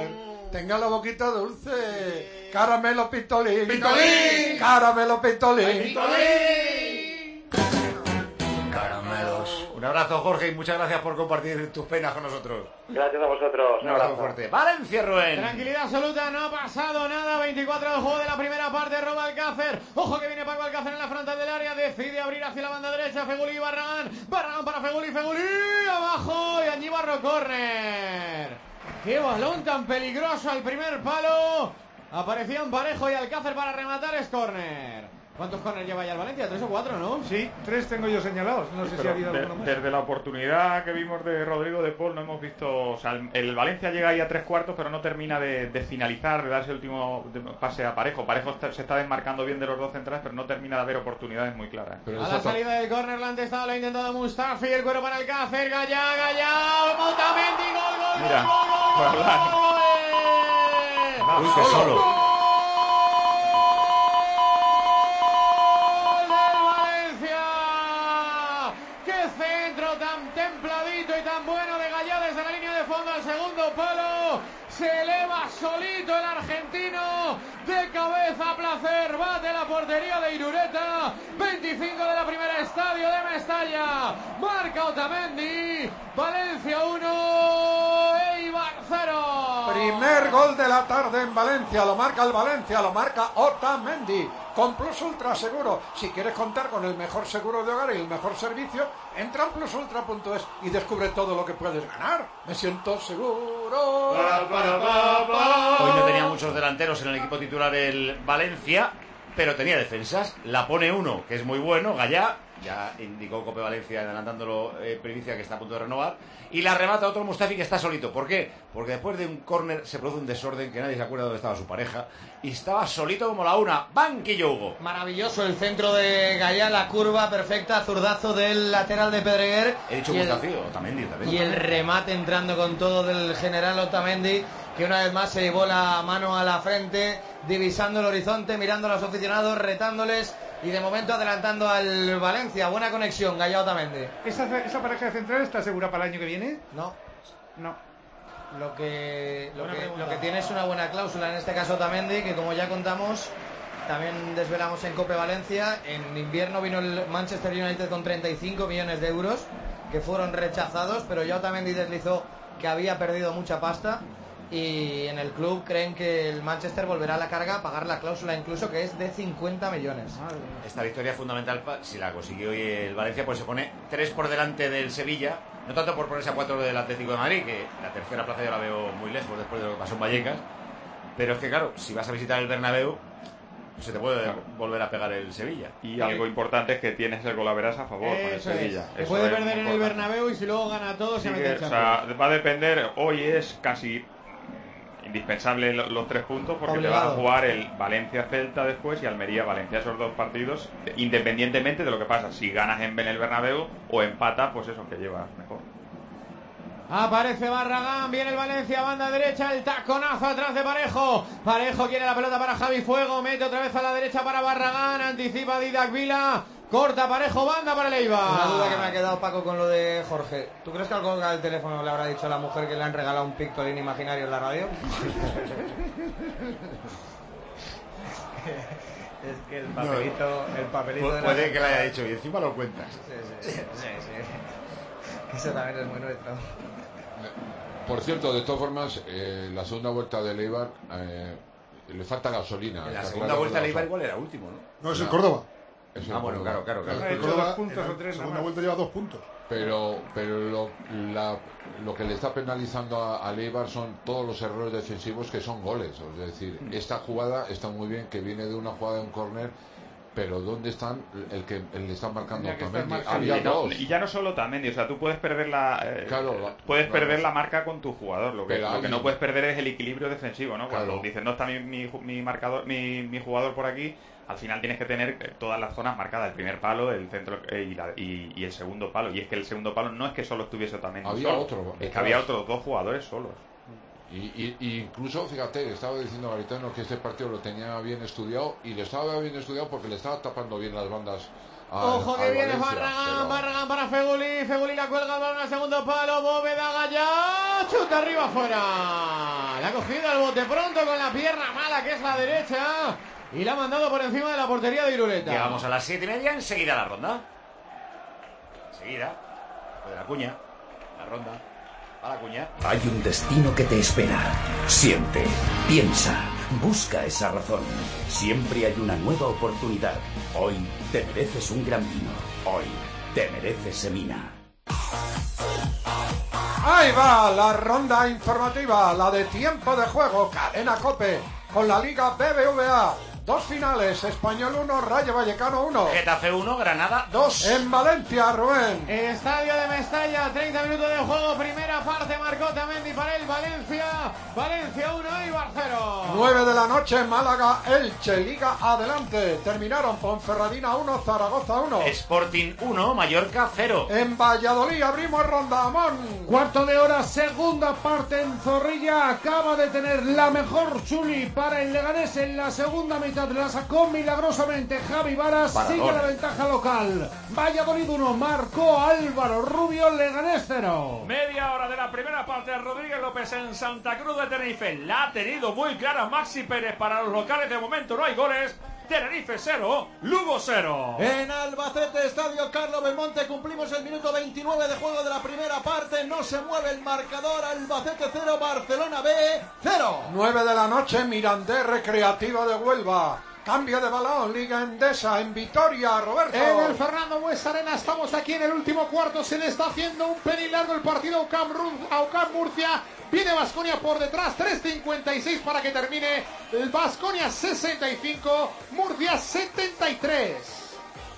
tenga la boquita dulce. Caramelo pistolín. ¡Pistolín! Caramelo pistolín. ¡Pistolín! Caramelos. Un abrazo, Jorge, y muchas gracias por compartir tus penas con nosotros. Gracias a vosotros. Un abrazo fuerte. Valencia, Rubén. Tranquilidad absoluta, no ha pasado nada. veinticuatro del juego de la primera parte, roba Alcácer. Ojo que viene Paco Alcácer en la frontal del área. Decide abrir hacia la banda derecha. Feguli y Barragán. Barragán para Feguli. Feguli abajo. Y Añibarro, córner. Qué balón tan peligroso al primer palo. Aparecían Parejo y Alcácer para rematar. Es córner. ¿Cuántos córneres lleva ya el Valencia? ¿Tres o cuatro, no? Sí, tres tengo yo señalados. No sé Pero si ha habido de, alguno más. Desde la oportunidad que vimos de Rodrigo de Paul no hemos visto... O sea, el, el Valencia llega ahí a tres cuartos, pero no termina de, de finalizar, de darse el último pase a Parejo. Parejo está, se está desmarcando bien de los dos centrales, pero no termina de haber oportunidades muy claras. Pero a la salida del córner la han testado, la ha intentado Mustafi. El cuero para Alcácer. Gallá, Gallá. Motamendi. Gol, gol, Mira, gol, gol, gol, gol. Uy, que solo. Se eleva solito el argentino, de cabeza a placer, bate la portería de Irureta. Veinticinco de la primera, estadio de Mestalla. Marca Otamendi. Valencia uno, Eibar cero. Primer gol de la tarde en Valencia, lo marca el Valencia, lo marca Otamendi. Con Plus Ultra Seguro. Si quieres contar con el mejor seguro de hogar y el mejor servicio, entra en plus ultra punto es y descubre todo lo que puedes ganar. Me siento seguro. Pa, pa, pa, pa. Hoy no tenía muchos delanteros en el equipo titular el Valencia, pero tenía defensas. La pone uno, que es muy bueno, Gallá. Ya indicó Cope Valencia, adelantándolo, eh, Primicia, que está a punto de renovar. Y la remata otro Mustafi, que está solito. ¿Por qué? Porque después de un córner se produce un desorden, que nadie se acuerda dónde estaba su pareja. Y estaba solito como la una. Banquillo, Hugo. Maravilloso el centro de Gallá, la curva perfecta, zurdazo del lateral de Pedreguer. He dicho Mustafi, Otamendi también. Y el remate entrando con todo del general Otamendi, que una vez más se llevó la mano a la frente, divisando el horizonte, mirando a los aficionados, retándoles y de momento adelantando al Valencia. Buena conexión, Gallá Otamendi. ¿Esa, ¿Esa pareja de central está segura para el año que viene? No. No. Lo que, lo que, lo que tiene es una buena cláusula, en este caso Otamendi, que como ya contamos, también desvelamos en Cope Valencia. En invierno vino el Manchester United con treinta y cinco millones de euros, que fueron rechazados, pero ya Otamendi deslizó que había perdido mucha pasta. Y en el club creen que el Manchester volverá a la carga a pagar la cláusula, incluso que es de cincuenta millones. Esta victoria es fundamental, si la consiguió hoy el Valencia, pues se pone tres por delante del Sevilla, no tanto por ponerse a cuatro del Atlético de Madrid, que la tercera plaza yo la veo muy lejos después de lo que pasó en Vallecas, pero es que claro, si vas a visitar el Bernabéu, se te puede claro. volver a pegar el Sevilla. Y algo importante es que tienes el golaveras a favor con el Sevilla. Se puede perder en el Bernabéu y si luego gana todo sí se mete el Champions. O sea, va a depender, hoy es casi indispensable los tres puntos porque Obligado. Te van a jugar el Valencia-Celta después y Almería-Valencia, esos dos partidos, independientemente de lo que pasa, si ganas en el Bernabéu o empatas, pues eso, que llevas mejor. Aparece Barragán, viene el Valencia, banda derecha, el taconazo atrás de Parejo. Parejo quiere la pelota para Javi Fuego, mete otra vez a la derecha para Barragán, anticipa Didac Vila, corta Parejo, banda para el Eibar. Una duda que me ha quedado, Paco, con lo de Jorge. ¿Tú crees que al colgar el teléfono le habrá dicho a la mujer que le han regalado un pictolín imaginario en la radio? Es que el papelito, no, el papelito pu- de puede la... que le haya dicho y encima lo cuentas. Sí, sí, sí, sí, sí. Eso también es muy nuestro. Por cierto, de todas formas, eh, la segunda vuelta del Eibar eh, le falta gasolina. En la segunda vuelta del Eibar igual era último, ¿no? No, es el Córdoba. Es ah, bueno, claro, claro. claro. Ha hecho dos puntos o tres. La segunda vuelta lleva dos puntos. Pero, pero lo, la, lo que le está penalizando a, a Eibar son todos los errores defensivos que son goles. Es decir, esta jugada está muy bien, que viene de una jugada de un córner, pero ¿dónde están el que el le están marcando Otamendi? Había y, no, dos. y ya no solo Otamendi, o sea, tú puedes perder la eh, claro, puedes claro, perder la marca con tu jugador, lo que, lo alguien... que no puedes perder es el equilibrio defensivo, ¿no? Cuando claro. dices, no está mi, mi, mi marcador, mi, mi jugador por aquí, al final tienes que tener todas las zonas marcadas, el primer palo, el centro eh, y, la, y, y el segundo palo, y es que el segundo palo no es que solo estuviese Otamendi había solo, otro, es que había otros dos jugadores solos. Y, y, y incluso, fíjate, estaba diciendo Garitano que este partido lo tenía bien estudiado, y lo estaba bien estudiado porque le estaba tapando bien las bandas a, Ojo que al viene Valencia, Barragán, pero... Barragán para Feguli, Feguli la cuelga al balón al segundo palo, Bóveda, Gallá, chuta arriba afuera. La ha cogido al bote pronto con la pierna mala que es la derecha y la ha mandado por encima de la portería de Irureta. Llegamos a las siete y media, enseguida la ronda. Enseguida, de la cuña, la ronda, a la cuña. Hay un destino que te espera. Siente, piensa, busca esa razón. Siempre hay una nueva oportunidad. Hoy te mereces un gran vino. Hoy te mereces Semina. Ahí va la ronda informativa, la de tiempo de juego, Cadena COPE, con la Liga B B V A. Dos finales, Español uno, Rayo Vallecano uno. Getafe uno, Granada dos. En Valencia, Rubén. Estadio de Mestalla, treinta minutos de juego, primera parte, marcó Tamendi para el Valencia. Valencia uno, Eibar cero. nueve de la noche, Málaga, Elche, Liga adelante. Terminaron Ponferradina uno, Zaragoza uno. Sporting uno, Mallorca cero. En Valladolid abrimos Rondamón. Cuarto de hora, segunda parte en Zorrilla. Acaba de tener la mejor chuli para el Leganés en la segunda mitad. La sacó milagrosamente Javi Varas. Parador. Sigue la ventaja local. Valladolid uno, marcó Álvaro Rubio, Leganés cero. Media hora de la primera parte, Rodríguez López en Santa Cruz de Tenerife. La ha tenido muy clara Maxi Pérez para los locales. De momento no hay goles. Tenerife cero, Lugo cero. En Albacete, Estadio Carlos Belmonte, cumplimos el minuto veintinueve de juego de la primera parte. No se mueve el marcador. Albacete cero, Barcelona B cero. nueve de la noche, Mirandés Recreativo de Huelva. Cambio de balón, Liga Endesa en Vitoria, Roberto. En el Fernando Buesa Arena estamos aquí en el último cuarto. Se le está haciendo un pelín largo el partido a Ocam, a Ocam Murcia. Viene Baskonia por detrás, tres cincuenta y seis para que termine. El Baskonia sesenta y cinco, Murcia setenta y tres.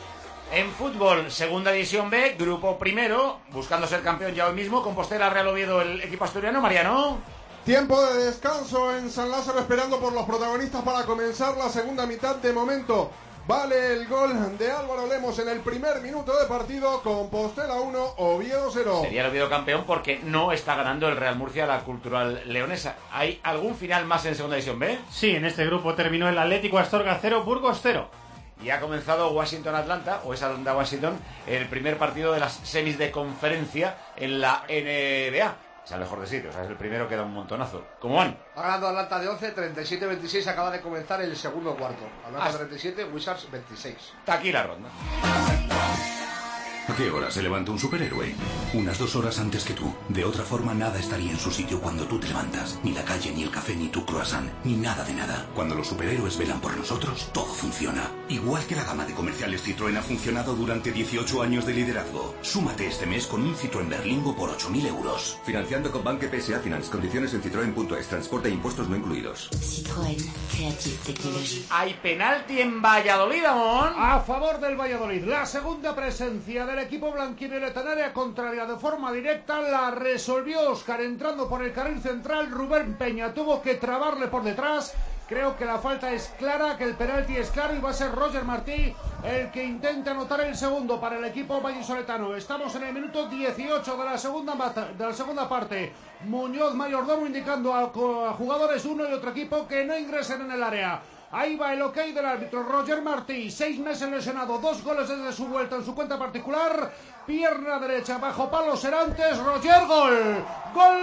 En fútbol, segunda división B, grupo primero, buscando ser campeón ya hoy mismo. Compostela, Real Oviedo, el equipo asturiano. Mariano. Tiempo de descanso en San Lázaro, esperando por los protagonistas para comenzar la segunda mitad. De momento vale el gol de Álvaro Lemos en el primer minuto de partido. Compostela uno, Oviedo cero. Sería el Oviedo campeón porque no está ganando el Real Murcia la Cultural Leonesa. ¿Hay algún final más en segunda división B? Sí, en este grupo terminó el Atlético Astorga cero, Burgos cero. Y ha comenzado Washington-Atlanta, o es Atlanta-Washington, el primer partido de las semis de conferencia en la N B A. Es el mejor de sitios, es el primero que da un montonazo. ¿Cómo van? Ha ganado Atlanta de once, treinta y siete veintiséis, acaba de comenzar el segundo cuarto. Atlanta Ah. treinta y siete, Wizards veintiséis. Está aquí la ronda. ¿A qué hora se levanta un superhéroe? Unas dos horas antes que tú. De otra forma, nada estaría en su sitio cuando tú te levantas. Ni la calle, ni el café, ni tu croissant, ni nada de nada. Cuando los superhéroes velan por nosotros, todo funciona. Igual que la gama de comerciales Citroën ha funcionado durante dieciocho años de liderazgo. Súmate este mes con un Citroën Berlingo por ocho mil euros. Financiando con Banque P S A Finance. Condiciones en citroen punto es. Transporte e impuestos no incluidos. Citroën Creative Technology. Hay penalti en Valladolid, Amón. A favor del Valladolid. La segunda presencia del equipo blanquivioleta en área contraria de forma directa la resolvió Óscar entrando por el carril central. Rubén Peña tuvo que trabarle por detrás. Creo que la falta es clara, que el penalti es claro y va a ser Roger Martí el que intenta anotar el segundo para el equipo vallisoletano. Estamos en el minuto dieciocho de la segunda, de la segunda parte. Muñoz Mayordomo indicando a, a jugadores uno y otro equipo que no ingresen en el área. Ahí va el ok del árbitro. Roger Martí, seis meses lesionado, dos goles desde su vuelta en su cuenta particular. Pierna derecha, bajo palo Serantes, Roger, gol. Gol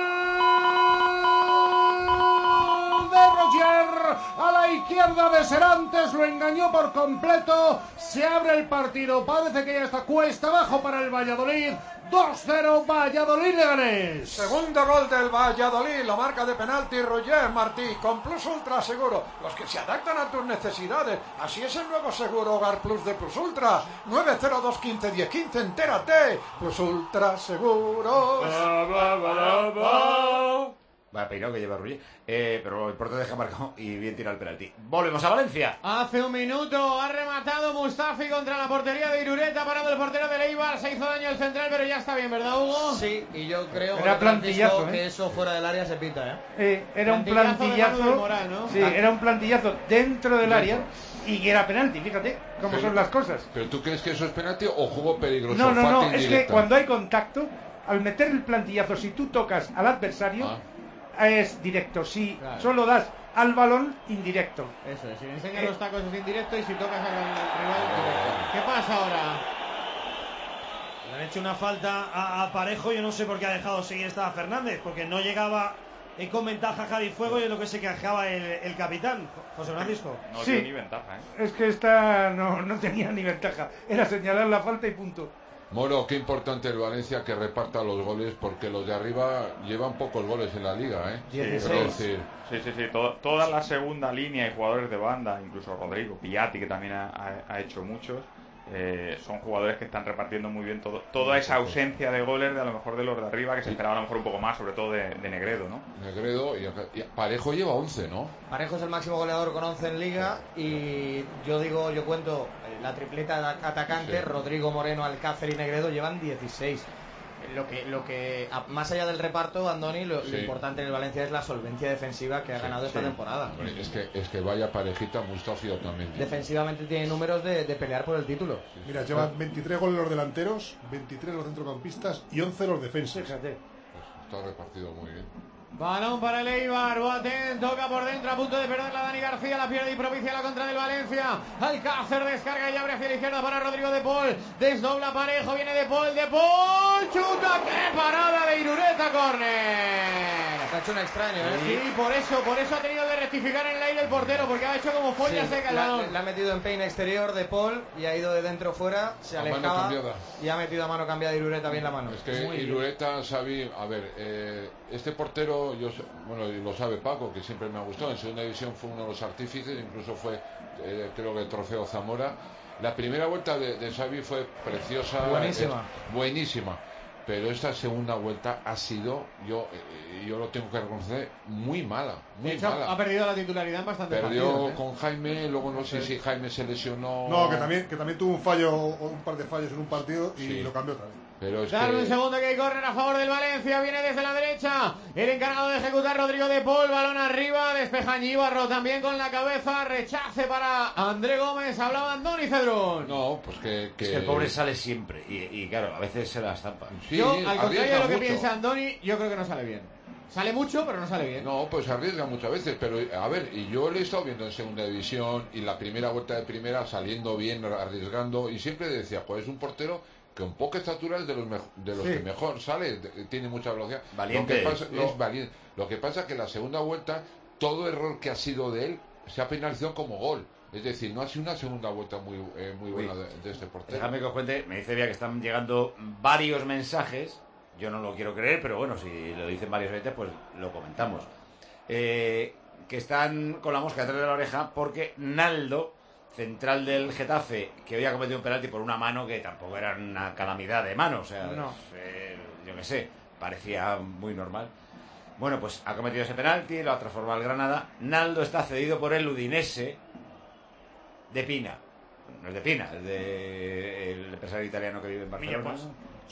de Roger a la izquierda de Serantes, lo engañó por completo. Se abre el partido, parece que ya está cuesta abajo para el Valladolid. dos cero Valladolid Leganés. Segundo gol del Valladolid, la marca de penalti Roger Martí, con Plus Ultra Seguro, los que se adaptan a tus necesidades. Así es el nuevo seguro Hogar Plus de Plus Ultra. nueve cero dos uno cinco uno cero uno cinco, entérate. Plus Ultra Seguros. Vaya peinado que lleva Rulli. Eh, pero el portero deja marcado y bien tira el penalti. Volvemos a Valencia. Hace un minuto ha rematado Mustafi contra la portería de Irureta, ha parado el portero de Eibar, se hizo daño el central, pero ya está bien, ¿verdad, Hugo? Sí, y yo creo Era plantillazo, ¿eh? que eso fuera del área se pita, ¿eh? Eh, era un Plantillazo de plantillazo. Manu del Moral, ¿no? Sí, era un plantillazo dentro del área y que era penalti, fíjate cómo Pero- son las cosas. ¿Pero tú crees que eso es penalti o juego peligroso? No, no, no, Falta es que indirecta. cuando hay contacto, al meter el plantillazo, si tú tocas al adversario, es directo. Si Claro. solo das al balón, indirecto. Eso es, si le enseñas Eh. los tacos es indirecto y si tocas al rival, directo. ¿Qué pasa ahora? Le han hecho una falta a, a Parejo. Yo no sé por qué ha dejado seguir esta Fernández, porque no llegaba eh, con ventaja Javi Fuego, y es lo que se quejaba el, el capitán, José Francisco. No Sí. dio ni ventaja, ¿eh? Es que esta no, no tenía ni ventaja. Era señalar la falta y punto. Moro, qué importante el Valencia que reparta los goles, porque los de arriba llevan pocos goles en la liga, ¿eh? Sí, Quiero pero- decir, sí, sí, sí. Todo- toda la segunda línea y jugadores de banda, incluso Rodrigo, Piatti, que también ha, ha- ha hecho muchos, eh, son jugadores que están repartiendo muy bien todo, toda esa ausencia de goles de a lo mejor de los de arriba, que se esperaba a lo mejor un poco más, sobre todo de, de Negredo, ¿no? Negredo y, y Parejo lleva once, ¿no? Parejo es el máximo goleador con once en Liga, y yo digo, yo cuento eh, la tripleta de atacante, Sí. Rodrigo, Moreno, Alcácer y Negredo llevan dieciséis. Lo que, lo que a- más allá del reparto, Andoni, lo, Sí. lo importante en el Valencia es la solvencia defensiva que ha ganado esta Sí. temporada. Hombre, Es que, es que vaya parejita Mustafi también. Defensivamente tiene números de, de pelear por el título. Mira, llevan veintitrés goles los delanteros, veintitrés los centrocampistas y once los defensas. Fíjate. Está repartido muy bien. Balón para el Eibar, Boateng toca por dentro, a punto de perderla Dani García, la pierde y propicia la contra del Valencia. Alcácer descarga y abre hacia la izquierda para Rodrigo de Paul, desdobla Parejo, viene de Paul, de Paul, chuta, qué parada de Irureta, córner. Se ha hecho un extraño, ¿eh? Sí, por eso, por eso ha tenido que rectificar en el aire el portero, porque ha hecho como folla Sí, seca el la, balón. la ha metido en peine exterior de Paul y ha ido de dentro fuera, se A mano alejaba cambiada. y ha metido a mano cambiada Irureta bien la mano. Es que Muy bien. Irureta, Xavi, a ver, eh, este portero, yo, sé- bueno, y lo sabe Paco, que siempre me ha gustado, en segunda división fue uno de los artífices, incluso fue, eh, creo que el trofeo Zamora. La primera vuelta de, de Xavi fue preciosa, Buenísima. es- buenísima, pero esta segunda vuelta ha sido, yo, eh, yo lo tengo que reconocer, muy mala, muy De hecho, mala. ha perdido la titularidad en bastantes Perdió partidos, ¿eh? con Jaime, luego no sé si Jaime se lesionó. No, que también, que también tuvo un fallo o un par de fallos en un partido y Sí. lo cambió otra vez. Pero es Darle un que segundo que hay córner a favor del Valencia, viene desde la derecha, el encargado de ejecutar Rodrigo de Paul, balón arriba, despeja Ñíbarro también con la cabeza, rechace para André Gómez, hablaba Andoni Cedrún. no, pues que, que... Es que el pobre sale siempre y, y claro, a veces se la estampa. Sí, Yo, al contrario de arriesga lo que mucho. piensa Andoni, yo creo que no sale bien. Sale mucho, pero no sale bien. No, pues arriesga muchas veces, pero a ver, y yo le he estado viendo en segunda división y la primera vuelta de primera saliendo bien, arriesgando, y siempre decía, pues es un portero que con poca estatura es de los, mejo- de los Sí. que mejor sale, de- tiene mucha velocidad. Valiente Lo que pasa, es, ¿no? es valiente. Lo que pasa es que la segunda vuelta, todo error que ha sido de él se ha penalizado como gol. Es decir, no ha sido una segunda vuelta muy, eh, muy buena de, de este portero. Déjame que os cuente, me dice Bea que están llegando varios mensajes, yo no lo quiero creer, pero bueno, si lo dicen varias veces, pues lo comentamos. Eh, que están con la mosca detrás de la oreja porque Naldo, central del Getafe, que hoy ha cometido un penalti por una mano que tampoco era una calamidad de mano, o sea, No. eh, yo qué sé, parecía muy normal. Bueno, pues ha cometido ese penalti, lo ha transformado el Granada. Naldo está cedido por el Udinese de Pina. No es de Pina, es de el empresario italiano que vive en Barcelona. Villapos.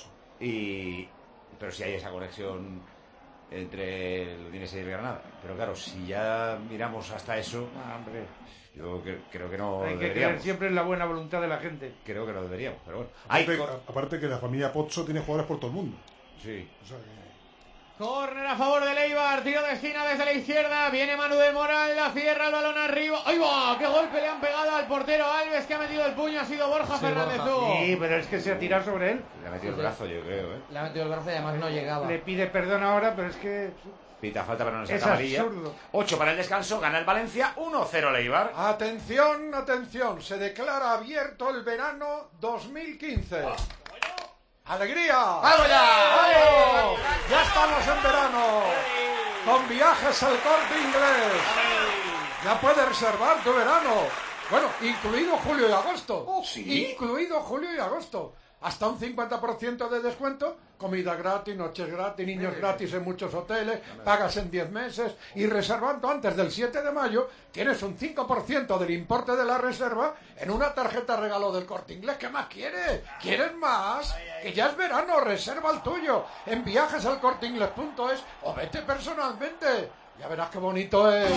Y pero si hay esa conexión entre el Udinese y el Granada. Pero claro, si ya miramos hasta eso, Ah, hombre. yo cre- creo que no Hay que creer deberíamos. siempre en la buena voluntad de la gente. Creo que no deberíamos, pero bueno. Hay Aparte, cor- aparte que la familia Pozzo tiene jugadores por todo el mundo. Sí. O sea que- Córner a favor del Eibar, tiro de esquina desde la izquierda, viene Manu del Moral, la cierra el balón arriba. ¡Ay va! ¡Qué golpe le han pegado al portero Alves, que ha metido el puño! Ha sido Borja Sí, Fernández. Borja. Tú. Sí, pero es que se ha tirado sobre él. Le ha metido el brazo, yo creo, ¿eh? Le ha metido el brazo y además no llegaba. Le pide perdón ahora, pero es que Pita falta para no ser es amarilla. absurdo. ocho para el descanso, gana el Valencia, uno cero el Eibar. Atención, atención, se declara abierto el verano dos mil quince. ¡Alegría! ¡Vamos ya! ¡Vamos! ¡Ya estamos en verano! Con viajes al Corte Inglés. Ya puedes reservar tu verano. Bueno, incluido julio y agosto. ¿sí? Incluido julio y agosto. Hasta un cincuenta por ciento de descuento, comida gratis, noches gratis, niños gratis en muchos hoteles, pagas en diez meses y reservando antes del siete de mayo tienes un cinco por ciento del importe de la reserva en una tarjeta regalo del Corte Inglés. ¿Qué más quieres? ¿Quieres más? Que ya es verano, reserva el tuyo en viajes al corte inglés punto es o vete personalmente. Ya verás qué bonito es.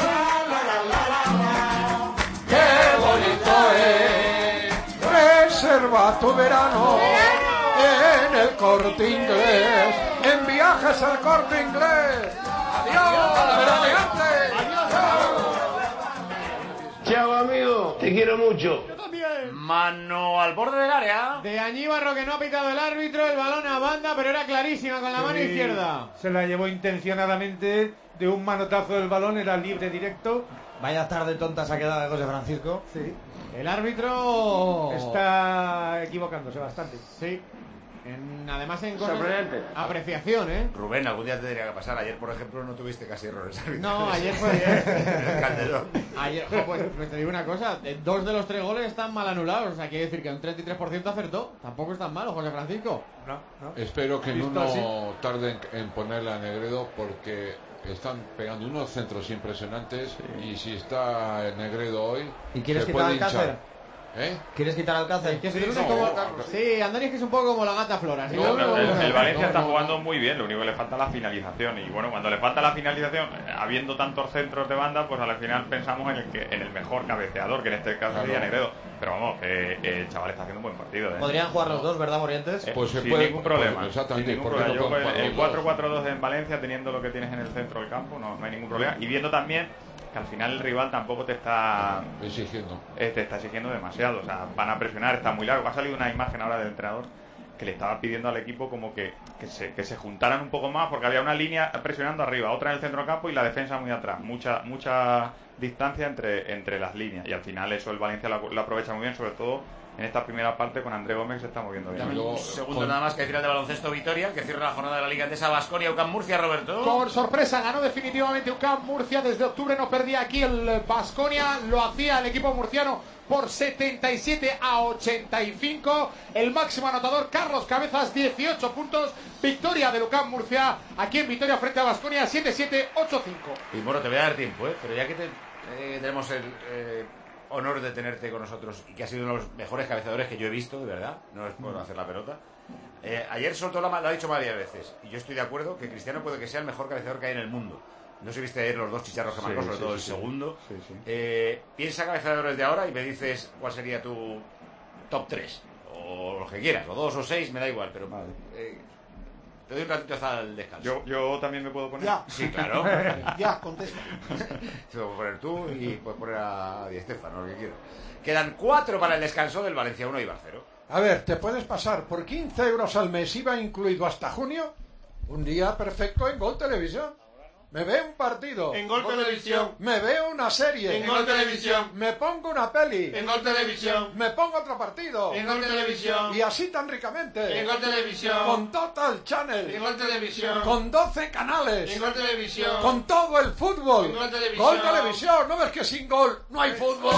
¡Qué bonito es! Reserva tu verano en el Corte Inglés, en viajes al Corte Inglés. ¡Adiós, veraneantes! Chao, amigo. Te quiero quiero mucho. Yo también. Mano al borde del área. De Añíbarro, que no ha pitado el árbitro, el balón a banda, pero era clarísima con la Sí, mano izquierda. Se la llevó intencionadamente de un manotazo del balón, era libre directo. Vaya tarde tonta se ha quedado de José Francisco. Sí. El árbitro Está equivocándose bastante. Sí. En, además en cosas Sorprendente. apreciación, ¿eh? Rubén, algún día te tendría que pasar. Ayer, por ejemplo, no tuviste casi errores arbitrales. No, ayer fue bien. El Calderón. Ayer, jo, pues, pues te digo una cosa, eh, dos de los tres goles están mal anulados, o sea, quiere decir que un treinta y tres por ciento acertó. Tampoco es tan malo, José Francisco. No, no. Espero que Visto no así. tarden en ponerle a Negredo porque están pegando unos centros impresionantes y si está Negredo hoy ¿Y quieres se quitar puede Alcácer? hinchar. ¿Eh? ¿Quieres quitar Alcácer? Que Sí, se no, como... Carlos. sí, Andoni es que es un poco como la gata Flora. ¿sí? No, No, el, no, el no, Valencia no, está no. jugando muy bien, lo único que le falta es la finalización. Y bueno, cuando le falta la finalización, eh, habiendo tantos centros de banda, pues al final pensamos en el que en el mejor cabeceador, que en este caso Claro. sería Negredo. Pero vamos, que eh, el chaval está haciendo un buen partido. ¿eh? Podrían jugar los dos, ¿verdad, Morientes? Eh, Pues se sin puede- ningún problema. pues exactamente, sin ningún ¿por qué problema. no Yo, pueden el, el jugar los cuatro cuatro dos en Valencia, teniendo lo que tienes en el centro del campo, no, no hay ningún problema. Y viendo también que al final el rival tampoco te está exigiendo. eh, te está exigiendo demasiado. O sea, van a presionar, está muy largo. Ha salido una imagen ahora del entrenador que le estaba pidiendo al equipo como que, que, se, que se juntaran un poco más, porque había una línea presionando arriba, otra en el centro del campo y la defensa muy atrás. Mucha mucha distancia entre, entre las líneas. Y al final eso el Valencia lo, lo aprovecha muy bien, sobre todo en esta primera parte con André Gómez, que se está moviendo bien. Dame un segundo nada más que hay final de baloncesto Vitoria, que cierra la jornada de la Liga Endesa Baskonia, UCAM Murcia, Roberto. Con sorpresa ganó definitivamente UCAM Murcia. Desde octubre no perdía aquí el Baskonia. Lo hacía el equipo murciano por setenta y siete a ochenta y cinco. El máximo anotador Carlos Cabezas, dieciocho puntos. Victoria del UCAM Murcia aquí en Vitoria frente a Baskonia, siete siete ocho cinco. Y Moro, te voy a dar tiempo, ¿eh? Pero ya que te, eh, tenemos el eh, honor de tenerte con nosotros y que ha sido uno de los mejores cabezadores que yo he visto, de verdad, no es por hacer la pelota. Eh, ayer soltó la, lo ha dicho varias veces, y yo estoy de acuerdo que Cristiano puede que sea el mejor cabezador que hay en el mundo. No sé si viste ayer los dos chicharros que Sí, marcó, sobre sí, todo sí, el sí. segundo. Sí, sí. Eh, piensa cabezadores de ahora y me dices cuál sería tu top tres, o lo que quieras, o dos o seis, me da igual, pero eh, te doy un ratito hasta el descanso. Yo, yo también me puedo poner. Ya. Sí, claro. Ya, contesta. Te lo puedes poner tú y puedes poner a Di Stéfano, lo que quieras. Quedan cuatro para el descanso del Valencia uno y Bar cero. A ver, ¿te puedes pasar por quince euros al mes I V A incluido hasta junio? Un día perfecto en Gol Televisión. Me veo un partido. En Gol Televisión. Me veo una serie. En Gol Televisión. Me pongo una peli. En Gol Televisión. Me pongo otro partido. En Gol Televisión. Y así tan ricamente. En Gol Televisión. Con Total Channel. En Gol Televisión. Con doce canales. En Gol Televisión. Con todo el fútbol. En Gol Televisión. Gol Televisión. ¿No ves que sin gol no hay fútbol?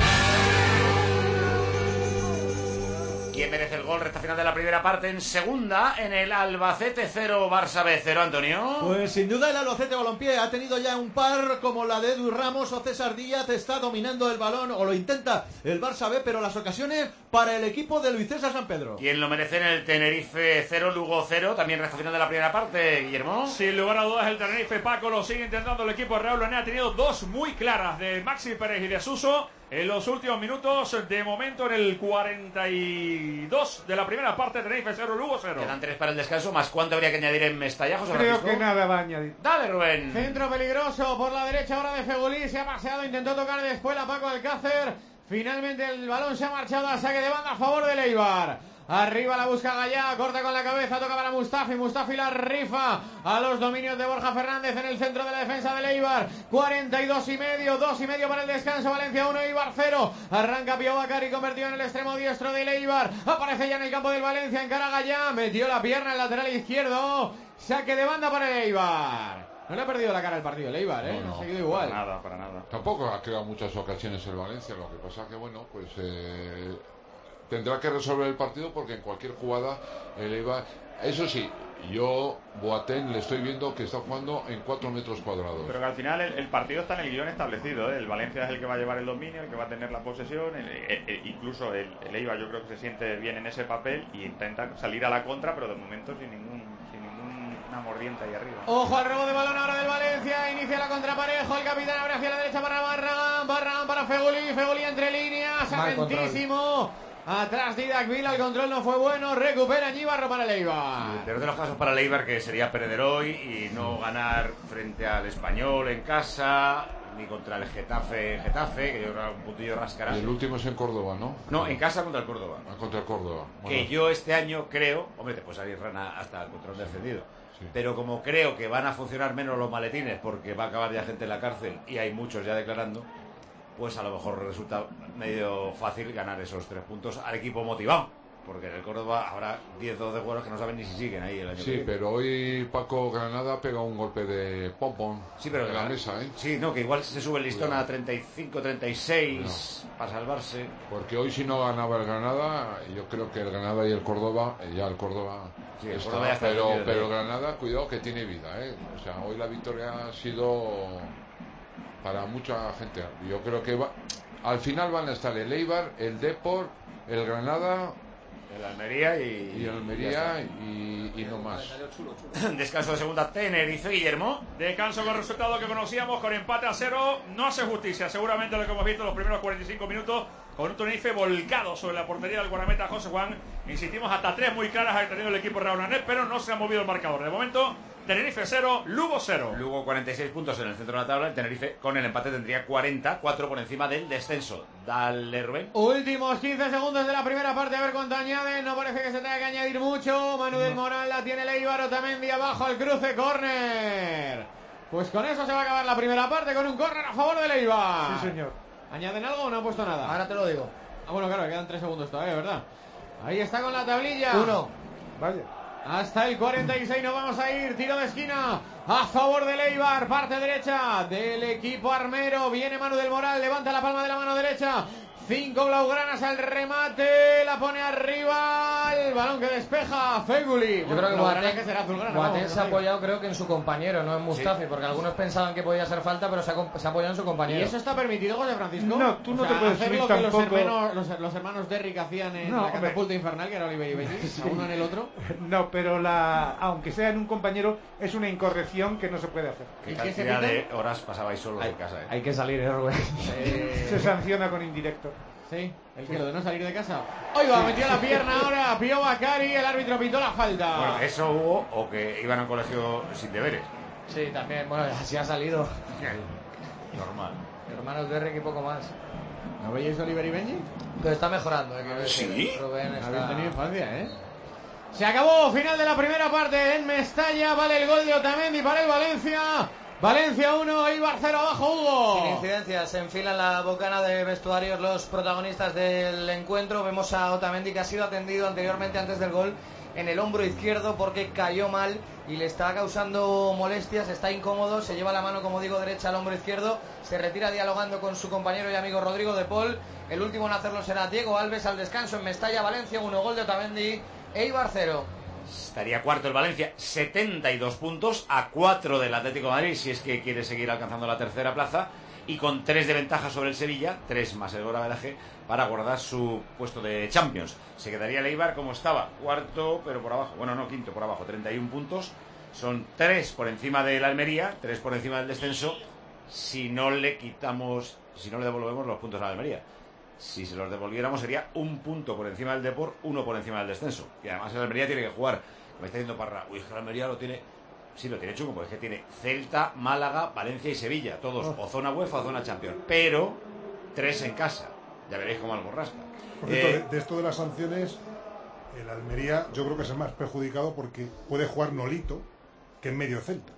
¿Quién merece el gol? Recta final de la primera parte en segunda, en el Albacete cero, Barça B cero, Antonio. Pues sin duda el Albacete Balompié ha tenido ya un par como la de Edu Ramos o César Díaz. Está dominando el balón o lo intenta el Barça B, pero las ocasiones para el equipo de Luis César San Pedro. ¿Quién lo merece en el Tenerife cero, Lugo cero? También recta final de la primera parte, Guillermo. Sin lugar a dudas el Tenerife, Paco, lo sigue intentando el equipo de Raúl Lanea. Ha tenido dos muy claras de Maxi Pérez y de Suso en los últimos minutos. De momento en el cuarenta y dos de la primera parte, Tenerife cero, Lugo cero. Quedan tres para el descanso, más cuánto habría que añadir en Mestalla, José Creo Francisco? que nada va a añadir. Dale, Rubén. Centro peligroso por la derecha ahora de Fegulí. Se ha paseado, intentó tocar después a Paco Alcácer. Finalmente el balón se ha marchado a saque de banda a favor del Eibar. Arriba la busca Gallá, corta con la cabeza, toca para Mustafi, Mustafi la rifa a los dominios de Borja Fernández en el centro de la defensa del Eibar. cuarenta y dos y medio, dos y medio para el descanso, Valencia uno, Eibar cero. Arranca Pío Bacari, convertido en el extremo diestro del Eibar. Aparece ya en el campo del Valencia, encara a Gallá, metió la pierna en el lateral izquierdo. Saque de banda para el Eibar. No le ha perdido la cara el partido el Eibar, ¿eh? No, no. Ha seguido igual. Para nada, para nada. Tampoco ha creado muchas ocasiones el Valencia, lo que pasa que bueno, pues eh, tendrá que resolver el partido porque en cualquier jugada el Eibar, eso sí, yo Boateng le estoy viendo que está jugando en cuatro metros cuadrados. Pero que al final el, el partido está en el guión establecido, ¿eh? El Valencia es el que va a llevar el dominio, el que va a tener la posesión, el, el, el, incluso el, el Eibar yo creo que se siente bien en ese papel y intenta salir a la contra, pero de momento sin ningún sin ninguna mordiente ahí arriba. Ojo al robo de balón ahora del Valencia. Inicia la contraparejo. El capitán abre hacia la derecha para Barragán. Barragán para Feguli. Feguli entre líneas. Mal Atentísimo. Atrás Didac Vila. El control no fue bueno. Recupera Ñíbarro para el Eibar. El peor de los casos para el Eibar, que sería perder hoy y no ganar frente al Español en casa, ni contra el Getafe, Getafe, que yo creo que un puntillo rascará. Y el último es en Córdoba, ¿no? No, en casa contra el Córdoba. Ah, contra el Córdoba. Bueno. Que yo este año creo, hombre, te puede salir rana hasta el control descendido. Sí. Pero como creo que van a funcionar menos los maletines porque va a acabar ya gente en la cárcel y hay muchos ya declarando, pues a lo mejor resulta medio fácil ganar esos tres puntos al equipo motivado. Porque en el Córdoba habrá diez o doce jugadores que no saben ni si siguen ahí el año sí, que viene. Sí, pero hoy Paco Granada pega un golpe de pompón sí, pero en la mesa, ¿eh? Sí, no, que igual se sube el listón Cuidado. a treinta y cinco, treinta y seis no. para salvarse. Porque hoy si no ganaba el Granada, yo creo que el Granada y el Córdoba, ya el Córdoba, sí, el está, Córdoba ya está pero, pero Granada, cuidado que tiene vida, ¿eh? O sea, hoy la victoria ha sido para mucha gente. Yo creo que va, al final van a estar el Eibar, el Depor, el Granada... El Almería y, y Almería y, y no más. Descanso de segunda, Tenerife, Guillermo. Descanso con resultado que conocíamos, con empate a cero. No hace justicia, seguramente lo que hemos visto en los primeros cuarenta y cinco minutos, con un Tenerife volcado sobre la portería del guardameta José Juan. Insistimos, hasta tres muy claras ha tenido el equipo reuniones, pero no se ha movido el marcador. De momento, Tenerife cero, Lugo cero. Lugo cuarenta y seis puntos en el centro de la tabla. El Tenerife con el empate tendría cuarenta, cuatro por encima del descenso. Dale, Rubén. Últimos quince segundos de la primera parte, a ver cuánto añaden. No parece que se tenga que añadir mucho. Manu del Moral la tiene Leibar, Otamendi abajo al cruce, córner. Pues con eso se va a acabar la primera parte, con un córner a favor de Leibar. Sí, señor. ¿Añaden algo o no han puesto nada? Ahora te lo digo. Ah, bueno, claro, quedan tres segundos todavía, ¿verdad? Ahí está con la tablilla. Uno. Vale. Hasta el cuarenta y seis nos vamos a ir. Tiro de esquina a favor de Leibar. Parte derecha del equipo armero. Viene Manu del Moral. Levanta la palma de la mano derecha. Cinco blaugranas al remate. La pone arriba. El balón que despeja Feguli. Yo bueno, creo que Boateng, que será azulgrana. Boateng se ha apoyado, creo que en su compañero, no en Mustafi. Sí. Porque algunos pensaban que podía ser falta, pero se ha, se ha apoyado en su compañero. ¿Y eso está permitido, José Francisco? No, tú no o sea, te puedes hacer subir lo que tampoco. Los hermanos, los, los hermanos Derrick hacían en no, la catapulta infernal, que era Oliver y Benji. Sí. A uno en el otro. No, pero la, aunque sea en un compañero, es una incorrección que no se puede hacer. ¿Qué cantidad de horas pasabais solos en casa? ¿eh? Hay que salir, ¿eh, Rubén? Eh... Se sanciona con indirecto. Sí, el que lo de no salir de casa. Oiga, metió la pierna ahora, Pío Bacari, el árbitro pitó la falta. Bueno, eso hubo, o que iban al colegio sin deberes. Sí, también, bueno, así ha salido. Normal. Hermanos Derrick y poco más. ¿No veis Oliver y Benji? Pero está mejorando, ¿eh? Que sí. Rubén está... Habéis tenido infancia, ¿eh? Se acabó, final de la primera parte en Mestalla, vale el gol de Otamendi para el Valencia. Valencia uno, Eibar cero, abajo Hugo. Sin incidencias, se enfilan la bocana de vestuarios los protagonistas del encuentro. Vemos a Otamendi que ha sido atendido anteriormente antes del gol en el hombro izquierdo porque cayó mal y le está causando molestias, está incómodo, se lleva la mano, como digo, derecha al hombro izquierdo, se retira dialogando con su compañero y amigo Rodrigo de Paul. El último en hacerlo será Diego Alves al descanso en Mestalla. Valencia uno, gol de Otamendi, Eibar cero. Estaría cuarto el Valencia, setenta y dos puntos, a cuatro del Atlético de Madrid, si es que quiere seguir alcanzando la tercera plaza, y con tres de ventaja sobre el Sevilla, tres más el golaveraje, para guardar su puesto de Champions. Se quedaría el Eibar como estaba, cuarto, pero por abajo, bueno, no, quinto por abajo, treinta y uno puntos, son tres por encima del Almería, tres por encima del descenso, si no le quitamos, si no le devolvemos los puntos a la Almería. Si se los devolviéramos sería un punto por encima del Depor, uno por encima del descenso. Y además el Almería tiene que jugar. Me está diciendo Parra, uy, es que el Almería lo tiene... Sí, lo tiene chungo, porque es que tiene Celta, Málaga, Valencia y Sevilla. Todos o zona UEFA o zona Champions. Pero tres en casa. Ya veréis cómo algo rasca. Por cierto, eh... de, de esto de las sanciones, el Almería yo creo que es el más perjudicado porque puede jugar Nolito, que en medio Celta.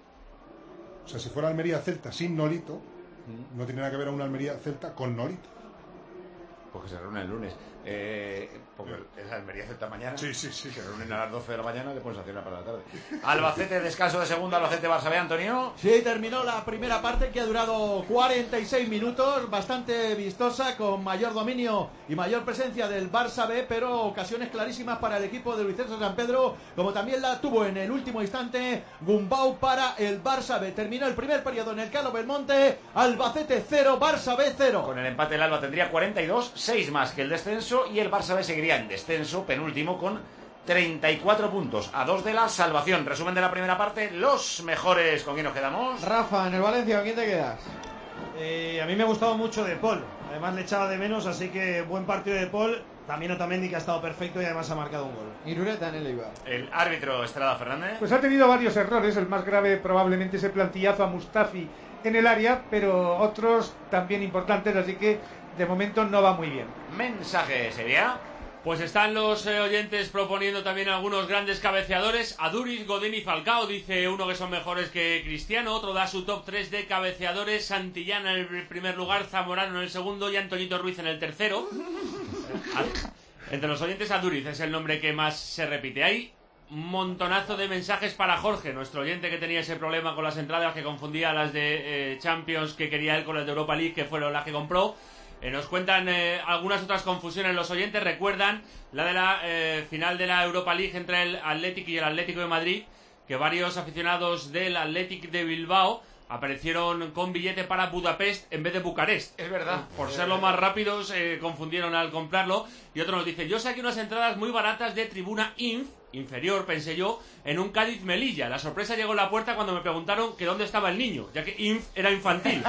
O sea, si fuera Almería-Celta sin Nolito, mm. no tiene nada que ver a una Almería-Celta con Nolito. Porque se reúnen el lunes. Eh, porque es la Almería Celta mañana. Sí, sí, sí. Se reúnen a las doce de la mañana y le ponen sancionar para la tarde. Albacete, descanso de segunda, Albacete Barça B, Antonio. Sí, terminó la primera parte que ha durado cuarenta y seis minutos, bastante vistosa, con mayor dominio y mayor presencia del Barça B, pero ocasiones clarísimas para el equipo de Luis César San Pedro, como también la tuvo en el último instante Gumbau para el Barça B. Terminó el primer periodo en el Carlos Belmonte, Albacete cero, Barça B cero. Con el empate el Alba tendría cuarenta y dos, seis más que el descenso, y el Barça B seguiría en descenso, penúltimo, con treinta y cuatro puntos, a dos de la salvación. Resumen de la primera parte, los mejores. ¿Con quién nos quedamos? Rafa, en el Valencia, ¿con quién te quedas? Eh, a mí me ha gustado mucho De Paul, además le echaba de menos, así que buen partido de Paul. También Otamendi, que ha estado perfecto y además ha marcado un gol. Irureta en el Eibar. El árbitro Estrada Fernández. Pues ha tenido varios errores. El más grave probablemente ese plantillazo a Mustafi en el área, pero otros también importantes, así que de momento no va muy bien. Mensaje, ¿sería? Pues están los eh, oyentes proponiendo también algunos grandes cabeceadores. Aduriz, Godín y Falcao, dice uno que son mejores que Cristiano. Otro da su top tres de cabeceadores. Santillana en el primer lugar, Zamorano en el segundo y Antoñito Ruiz en el tercero. Entre los oyentes, Aduriz es el nombre que más se repite. Hay un montonazo de mensajes para Jorge, nuestro oyente que tenía ese problema con las entradas, que confundía las de eh, Champions que quería él con las de Europa League, que fueron las que compró. Eh, nos cuentan eh, algunas otras confusiones los oyentes. Recuerdan la de la eh, final de la Europa League entre el Athletic y el Atlético de Madrid, que varios aficionados del Athletic de Bilbao aparecieron con billete para Budapest en vez de Bucarest. Es verdad. Por ser los más rápidos, se eh, confundieron al comprarlo. Y otro nos dice, yo saqué unas entradas muy baratas de tribuna Inf, inferior, pensé yo, en un Cádiz-Melilla. La sorpresa llegó en la puerta cuando me preguntaron que dónde estaba el niño, ya que Inf era infantil.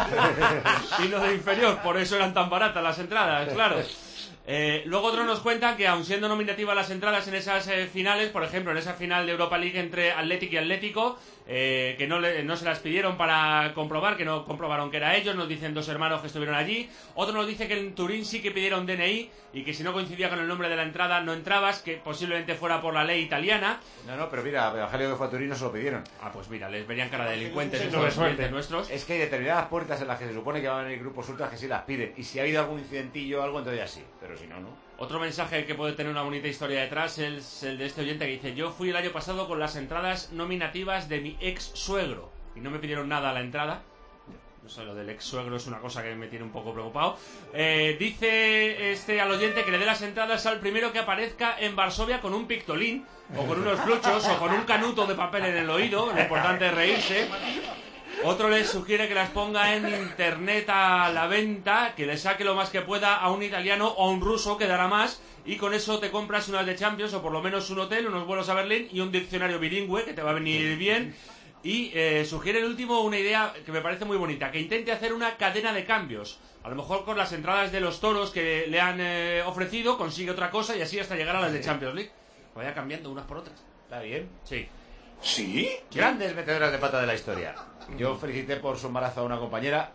Y lo de inferior, por eso eran tan baratas las entradas, claro. Eh, luego otros nos cuentan que aun siendo nominativas las entradas en esas eh, finales, por ejemplo en esa final de Europa League entre Athletic y Atlético, eh, que no, le, no se las pidieron para comprobar, que no comprobaron que era ellos, nos dicen dos hermanos que estuvieron allí. Otro nos dice que en Turín sí que pidieron D N I y que si no coincidía con el nombre de la entrada no entrabas, que posiblemente fuera por la ley italiana. No, no, pero mira, Evangelio que fue a Turín no se lo pidieron. Ah, pues mira, les verían cara de delincuentes Sí, estos no, oyentes nuestros. Es que hay determinadas puertas en las que se supone que van a venir grupos ultras que sí las piden. Y si ha habido algún incidentillo o algo, entonces ya sí. Pero si no, no. Otro mensaje que puede tener una bonita historia detrás es el de este oyente que dice: yo fui el año pasado con las entradas nominativas de mi ex suegro y no me pidieron nada a la entrada. No sé, lo del ex suegro es una cosa que me tiene un poco preocupado. Eh, dice este al oyente que le dé las entradas al primero que aparezca en Varsovia con un pictolín o con unos fluchos o con un canuto de papel en el oído. Lo importante es reírse. Otro les sugiere que las ponga en internet a la venta, que le saque lo más que pueda a un italiano o a un ruso, que dará más, y con eso te compras unas de Champions o por lo menos un hotel, unos vuelos a Berlín y un diccionario bilingüe que te va a venir bien. Y eh, sugiere el último una idea que me parece muy bonita, que intente hacer una cadena de cambios. A lo mejor con las entradas de los toros que le han eh, ofrecido consigue otra cosa y así hasta llegar a las de Champions League. Vaya cambiando unas por otras. ¿Está bien? Sí. ¿Sí? Grandes metedoras de pata de la historia. Yo felicité por su embarazo a una compañera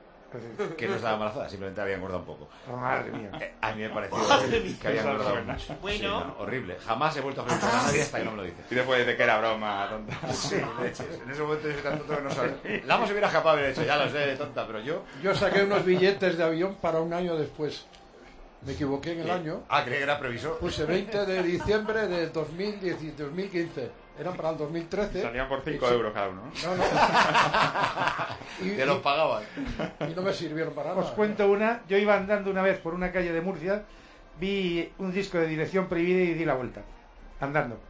que no estaba embarazada, simplemente había engordado un poco. Oh, madre mía. Eh, a mí me pareció Madre mía. que había engordado mucho. Bueno. Sí, no, horrible. Jamás he vuelto a felicitar a nadie hasta que no me lo dice. Y después dice que era broma, tonta. Sí, leches. En ese momento yo soy tan tonto que no sabía. La se hubiera escapado y hubiera dicho, ya lo sé, tonta, pero yo... Yo saqué unos billetes de avión para un año después. Me equivoqué en el ¿Qué? año. Ah, creí que era previsor. Puse veinte de diciembre de dos mil diez, dos mil quince. Eran para el dos mil trece. Salían por cinco Sí. euros cada uno. No, no. y, Te los y- pagaban. Y no me sirvieron para nada. Os cuento una. Yo iba andando una vez por una calle de Murcia, vi un disco de Dirección Prohibida y di la vuelta. Andando.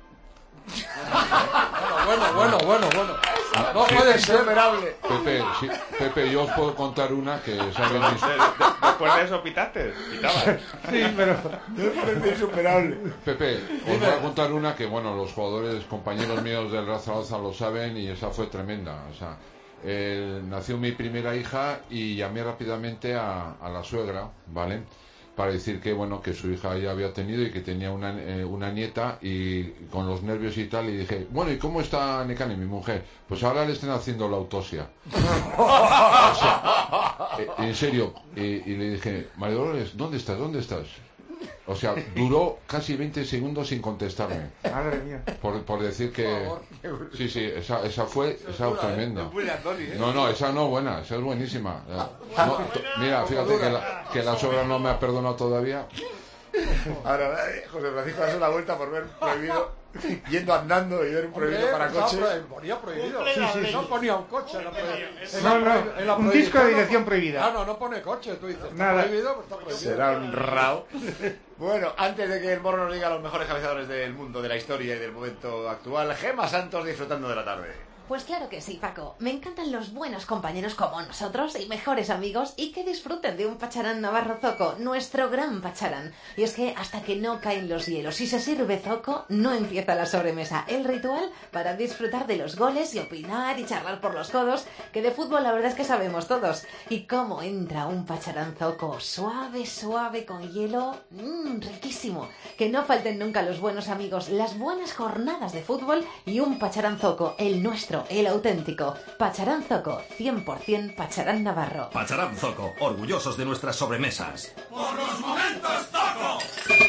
Bueno, bueno, bueno, bueno. No Sí, puede sí, ser. Pepe, sí, Pepe, yo os puedo contar una que saben mis... Después de eso pitaste. Pitabas. Sí, pero... Es insuperable. Pepe, os voy a contar una que, bueno, los jugadores, compañeros míos del Real Zaragoza lo saben y esa fue tremenda. O sea, eh, nació mi primera hija y llamé rápidamente a, a la suegra, ¿vale? Para decir que, bueno, que su hija ya había tenido y que tenía una, eh, una nieta y con los nervios y tal, y dije, bueno, ¿y cómo está Necane, mi mujer? Pues ahora le están haciendo la autopsia. O sea, eh, en serio, eh, y le dije, María Dolores, ¿dónde estás? ¿Dónde estás? O sea, duró casi veinte segundos sin contestarme. Madre mía. Por, por decir que... Sí, sí, esa, esa fue esa fue tremenda. Muy Antoni, ¿eh? No, no, esa no buena, esa es buenísima. No, t- mira, fíjate que la, que la sobra no me ha perdonado todavía. Ahora, eh, José Francisco hace la vuelta por ver prohibido, yendo andando y ver un prohibido Hombre, para estaba coches. pro- Ponía prohibido. Sí, sí, sí. No ponía un coche. en la prohi- en No, la no, prohi- en la un prohibición disco de no- Dirección Prohibida. Ah, no, no pone coche. Tú dices, está Nada. prohibido, pues está prohibido. Será un rao. Bueno, antes de que el Morro nos diga los mejores cabezadores del mundo, de la historia y del momento actual, Gemma Santos disfrutando de la tarde. Pues claro que sí, Paco. Me encantan los buenos compañeros como nosotros y mejores amigos y que disfruten de un pacharán navarro zoco, nuestro gran pacharán. Y es que hasta que no caen los hielos y se sirve zoco, no empieza la sobremesa. El ritual para disfrutar de los goles y opinar y charlar por los codos, que de fútbol la verdad es que sabemos todos. Y cómo entra un pacharán zoco, suave, suave, con hielo, mmm, riquísimo. Que no falten nunca los buenos amigos, las buenas jornadas de fútbol y un pacharán zoco, el nuestro, el auténtico. Pacharán zoco, cien por ciento pacharán navarro. Pacharán zoco, orgullosos de nuestras sobremesas. ¡Por los momentos zoco!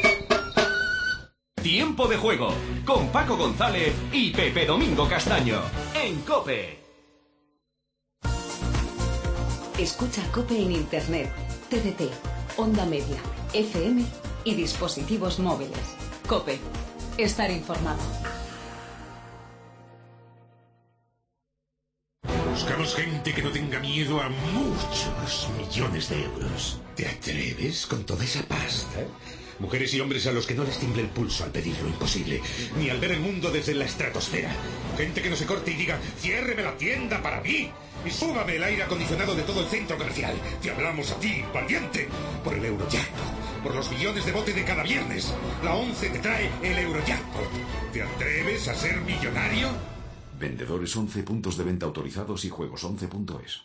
Tiempo de juego, con Paco González y Pepe Domingo Castaño, en COPE. Escucha COPE en Internet, T D T, Onda Media, F M y dispositivos móviles. COPE. Estar informado. Buscamos gente que no tenga miedo a muchos millones de euros. ¿Te atreves con toda esa pasta? Mujeres y hombres a los que no les tiemble el pulso al pedir lo imposible, ni al ver el mundo desde la estratosfera. Gente que no se corte y diga, ciérreme la tienda para mí y súbame el aire acondicionado de todo el centro comercial. Te hablamos a ti, valiente, por el Eurojackpot, por los millones de bote de cada viernes. La once te trae el Eurojackpot. ¿Te atreves a ser millonario? Vendedores once, puntos de venta autorizados y juegos once punto es.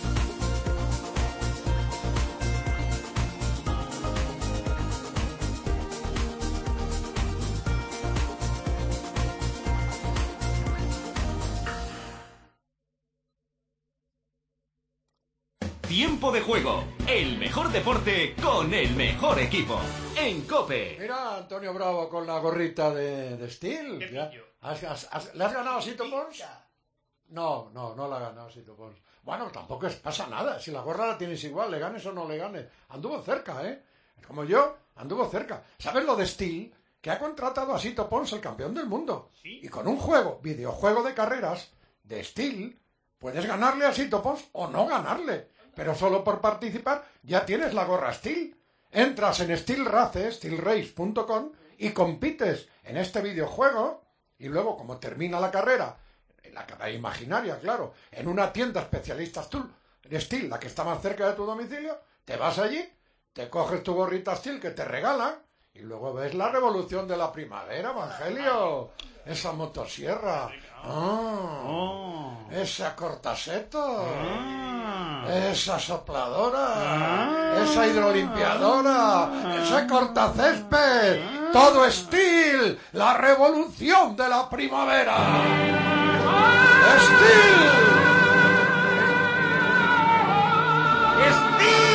Tiempo de juego, el mejor deporte con el mejor equipo, en COPE. Mira, Antonio Bravo con la gorrita de, de Steel. ¿Ya? ¿Has, has, has, ¿Le has ganado a Sito Pons? No, no, no la ha ganado Sito Pons. Bueno, tampoco es, pasa nada. Si la gorra la tienes igual, le ganes o no le ganes. Anduvo cerca, ¿eh? Como yo, anduvo cerca. ¿Sabes lo de Steel? Que ha contratado a Sito Pons, el campeón del mundo. ¿Sí? Y con un juego, videojuego de carreras, de Steel, puedes ganarle a Sito Pons o no ganarle. Pero solo por participar ya tienes la gorra Steel. Entras en Steel Race, steel race punto com, y compites en este videojuego. Y luego, como termina la carrera, en la carrera imaginaria, claro, en una tienda especialista de Steel, la que está más cerca de tu domicilio, te vas allí, te coges tu gorrita Steel que te regalan, y luego ves la revolución de la primavera, Evangelio. Esa motosierra. Ah, oh. Esa cortaseto. Ah. Esa sopladora. Ah. Esa hidrolimpiadora. Ah. Ese cortacésped. Ah. Todo Steel. La revolución de la primavera. Ah. Steel. Steel.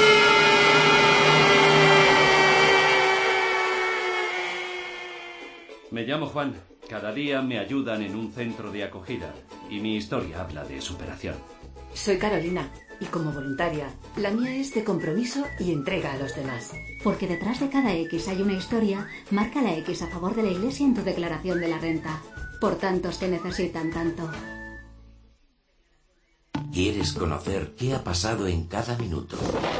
Me llamo Juan. Cada día me ayudan en un centro de acogida y mi historia habla de superación. Soy Carolina y como voluntaria, la mía es de compromiso y entrega a los demás. Porque detrás de cada X hay una historia, marca la X a favor de la Iglesia en tu declaración de la renta. Por tantos que necesitan tanto. ¿Quieres conocer qué ha pasado en cada minuto?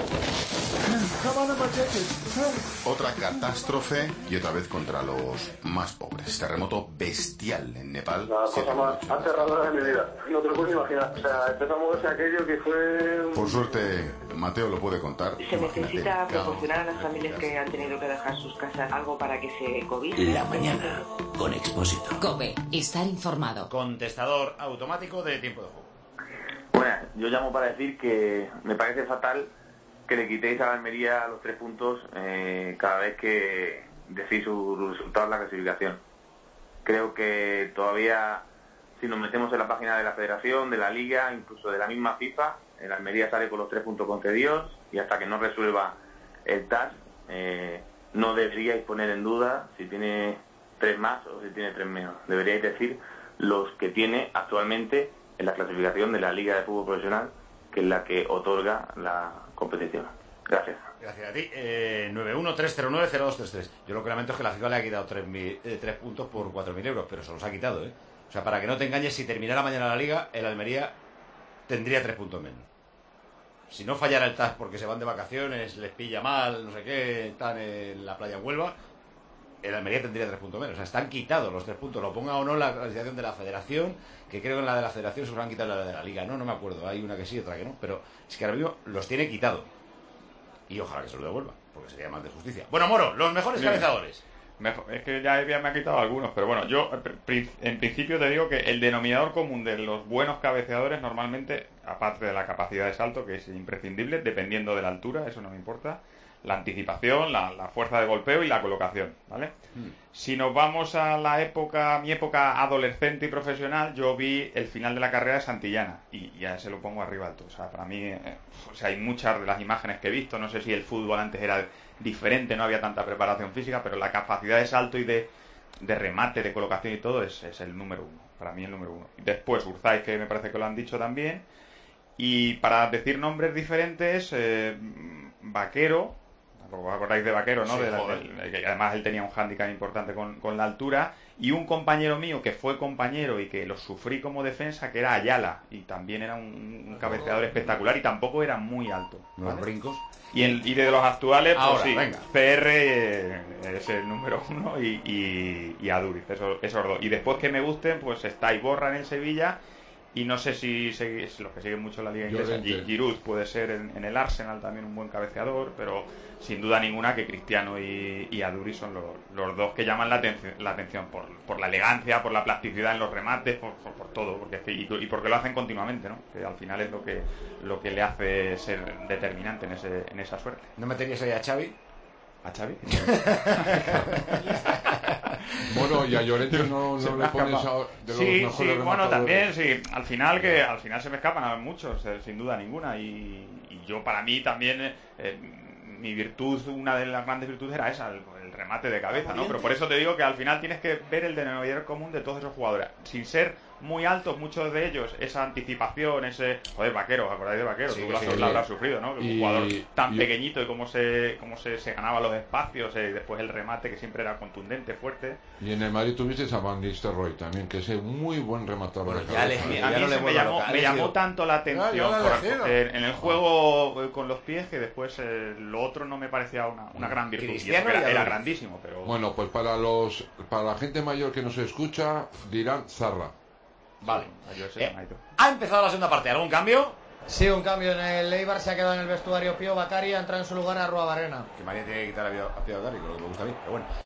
Otra catástrofe y otra vez contra los más pobres. Terremoto bestial en Nepal. La cosa más aterradora de mi vida. No te lo puedes imaginar. O sea, empezamos aquello que fue... Por suerte, Mateo lo puede contar. Se necesita proporcionar a las familias que han tenido que dejar sus casas algo para que se COVID. La mañana, con Expósito. COPE, estar informado. Contestador automático de tiempo de juego. Bueno, yo llamo para decir que me parece fatal que le quitéis a la Almería los tres puntos eh, cada vez que decís sus resultados en la clasificación. Creo que todavía, si nos metemos en la página de la Federación, de la Liga, incluso de la misma FIFA, el Almería sale con los tres puntos concedidos y hasta que no resuelva el T A S, eh, no deberíais poner en duda si tiene tres más o si tiene tres menos. Deberíais decir los que tiene actualmente en la clasificación de la Liga de Fútbol Profesional, que es la que otorga la competición. Gracias. Gracias a ti. Eh, nueve uno tres cero nueve cero dos tres tres. Yo lo que lamento es que la FIFA le ha quitado tres eh, puntos por cuatro mil euros, pero se los ha quitado, ¿eh? O sea, para que no te engañes, si terminara mañana la Liga, el Almería tendría tres puntos menos. Si no fallara el T A S porque se van de vacaciones, les pilla mal, no sé qué, están en la playa en Huelva, el Almería tendría tres puntos menos. O sea, están quitados los tres puntos. Lo ponga o no la clasificación de la Federación, que creo que en la de la Federación se los han quitado la de la Liga. No, no me acuerdo. Hay una que sí, otra que no. Pero es que ahora mismo los tiene quitados. Y ojalá que se los devuelva, porque sería más de justicia. Bueno, Moro, los mejores Bien. cabezadores. Es que ya me ha quitado algunos, pero bueno, yo en principio te digo que el denominador común de los buenos cabeceadores normalmente, aparte de la capacidad de salto, que es imprescindible, dependiendo de la altura, eso no me importa, la anticipación, la, la fuerza de golpeo y la colocación, ¿vale? Mm. Si nos vamos a la época, mi época adolescente y profesional, yo vi el final de la carrera de Santillana y ya se lo pongo arriba alto. O sea, para mí, eh, o sea, hay muchas de las imágenes que he visto, no sé si el fútbol antes era diferente, no había tanta preparación física, pero la capacidad de salto y de, de remate, de colocación y todo es, es el número uno, para mí el número uno. Después Urzáiz, que me parece que lo han dicho también, y para decir nombres diferentes, eh, Vaquero, os acordáis de Vaquero, ¿no? Sí, de la, de, que además él tenía un hándicap importante con, con la altura, y un compañero mío que fue compañero y que lo sufrí como defensa, que era Ayala, y también era un, un cabeceador espectacular y tampoco era muy alto, ¿vale? Los brincos. Y, el, y de los actuales, pues ahora, sí, venga. C R eh, es el número uno y, y, y Aduriz, esos, esos dos. Y después que me gusten, pues está Iborra en el Sevilla. Y no sé si seguís, los que siguen mucho la liga inglesa, Giroud puede ser en, en el Arsenal también un buen cabeceador, pero sin duda ninguna que Cristiano y, y Aduri son los, los dos que llaman la, atención, la atención por, por la elegancia, por la plasticidad en los remates, por, por, por todo, porque es que, y, y porque lo hacen continuamente, ¿no? Que al final es lo que lo que le hace ser determinante en ese en esa suerte. ¿No meterías ahí a Xavi? ¿A Xavi? Bueno, y a Llorente no, no le pones a, de los sí, mejores sí, bueno, rematadores. también, sí. Al final que al final se me escapan a muchos, eh, sin duda ninguna. Y, y yo, para mí, también, eh, mi virtud, una de las grandes virtudes era esa, el, el remate de cabeza, ¿no? Pero por eso te digo que al final tienes que ver el denominador común de todos esos jugadores. Sin ser muy altos, muchos de ellos, esa anticipación, ese... Joder, Vaquero, ¿os acordáis de Vaquero? Sí, Tú lo sí, has, sí. lo habrás sufrido, ¿no? Y- Un jugador tan y- pequeñito y cómo se cómo se, se ganaba los espacios, eh, y después el remate que siempre era contundente, fuerte. Y en el Madrid tuviste a Van Nistelrooy también, que es un muy buen rematador. Bueno, de ya cabeza. le- A mí no le se me vuelvo llamó, loca, me ha llamó elegido. tanto la atención Ya, yo lo he por- elegido. eh, en el juego eh, con los pies que después eh, lo otro no me parecía una, una gran virtud. Y eso Cristiano que y era, era Aduriz. grandísimo, pero... Bueno, pues para los para la gente mayor que nos escucha, dirán Zarra. Vale. Yo ese Eh, Maito. ha empezado la segunda parte. ¿Algún cambio? Sí, un cambio en el Eibar, se ha quedado en el vestuario Pío Bacari, ha entrado en su lugar a Rua Barrena. Que María tiene que quitar a Pío a Pío Garri, que es lo que me gusta a mí. Pero bueno.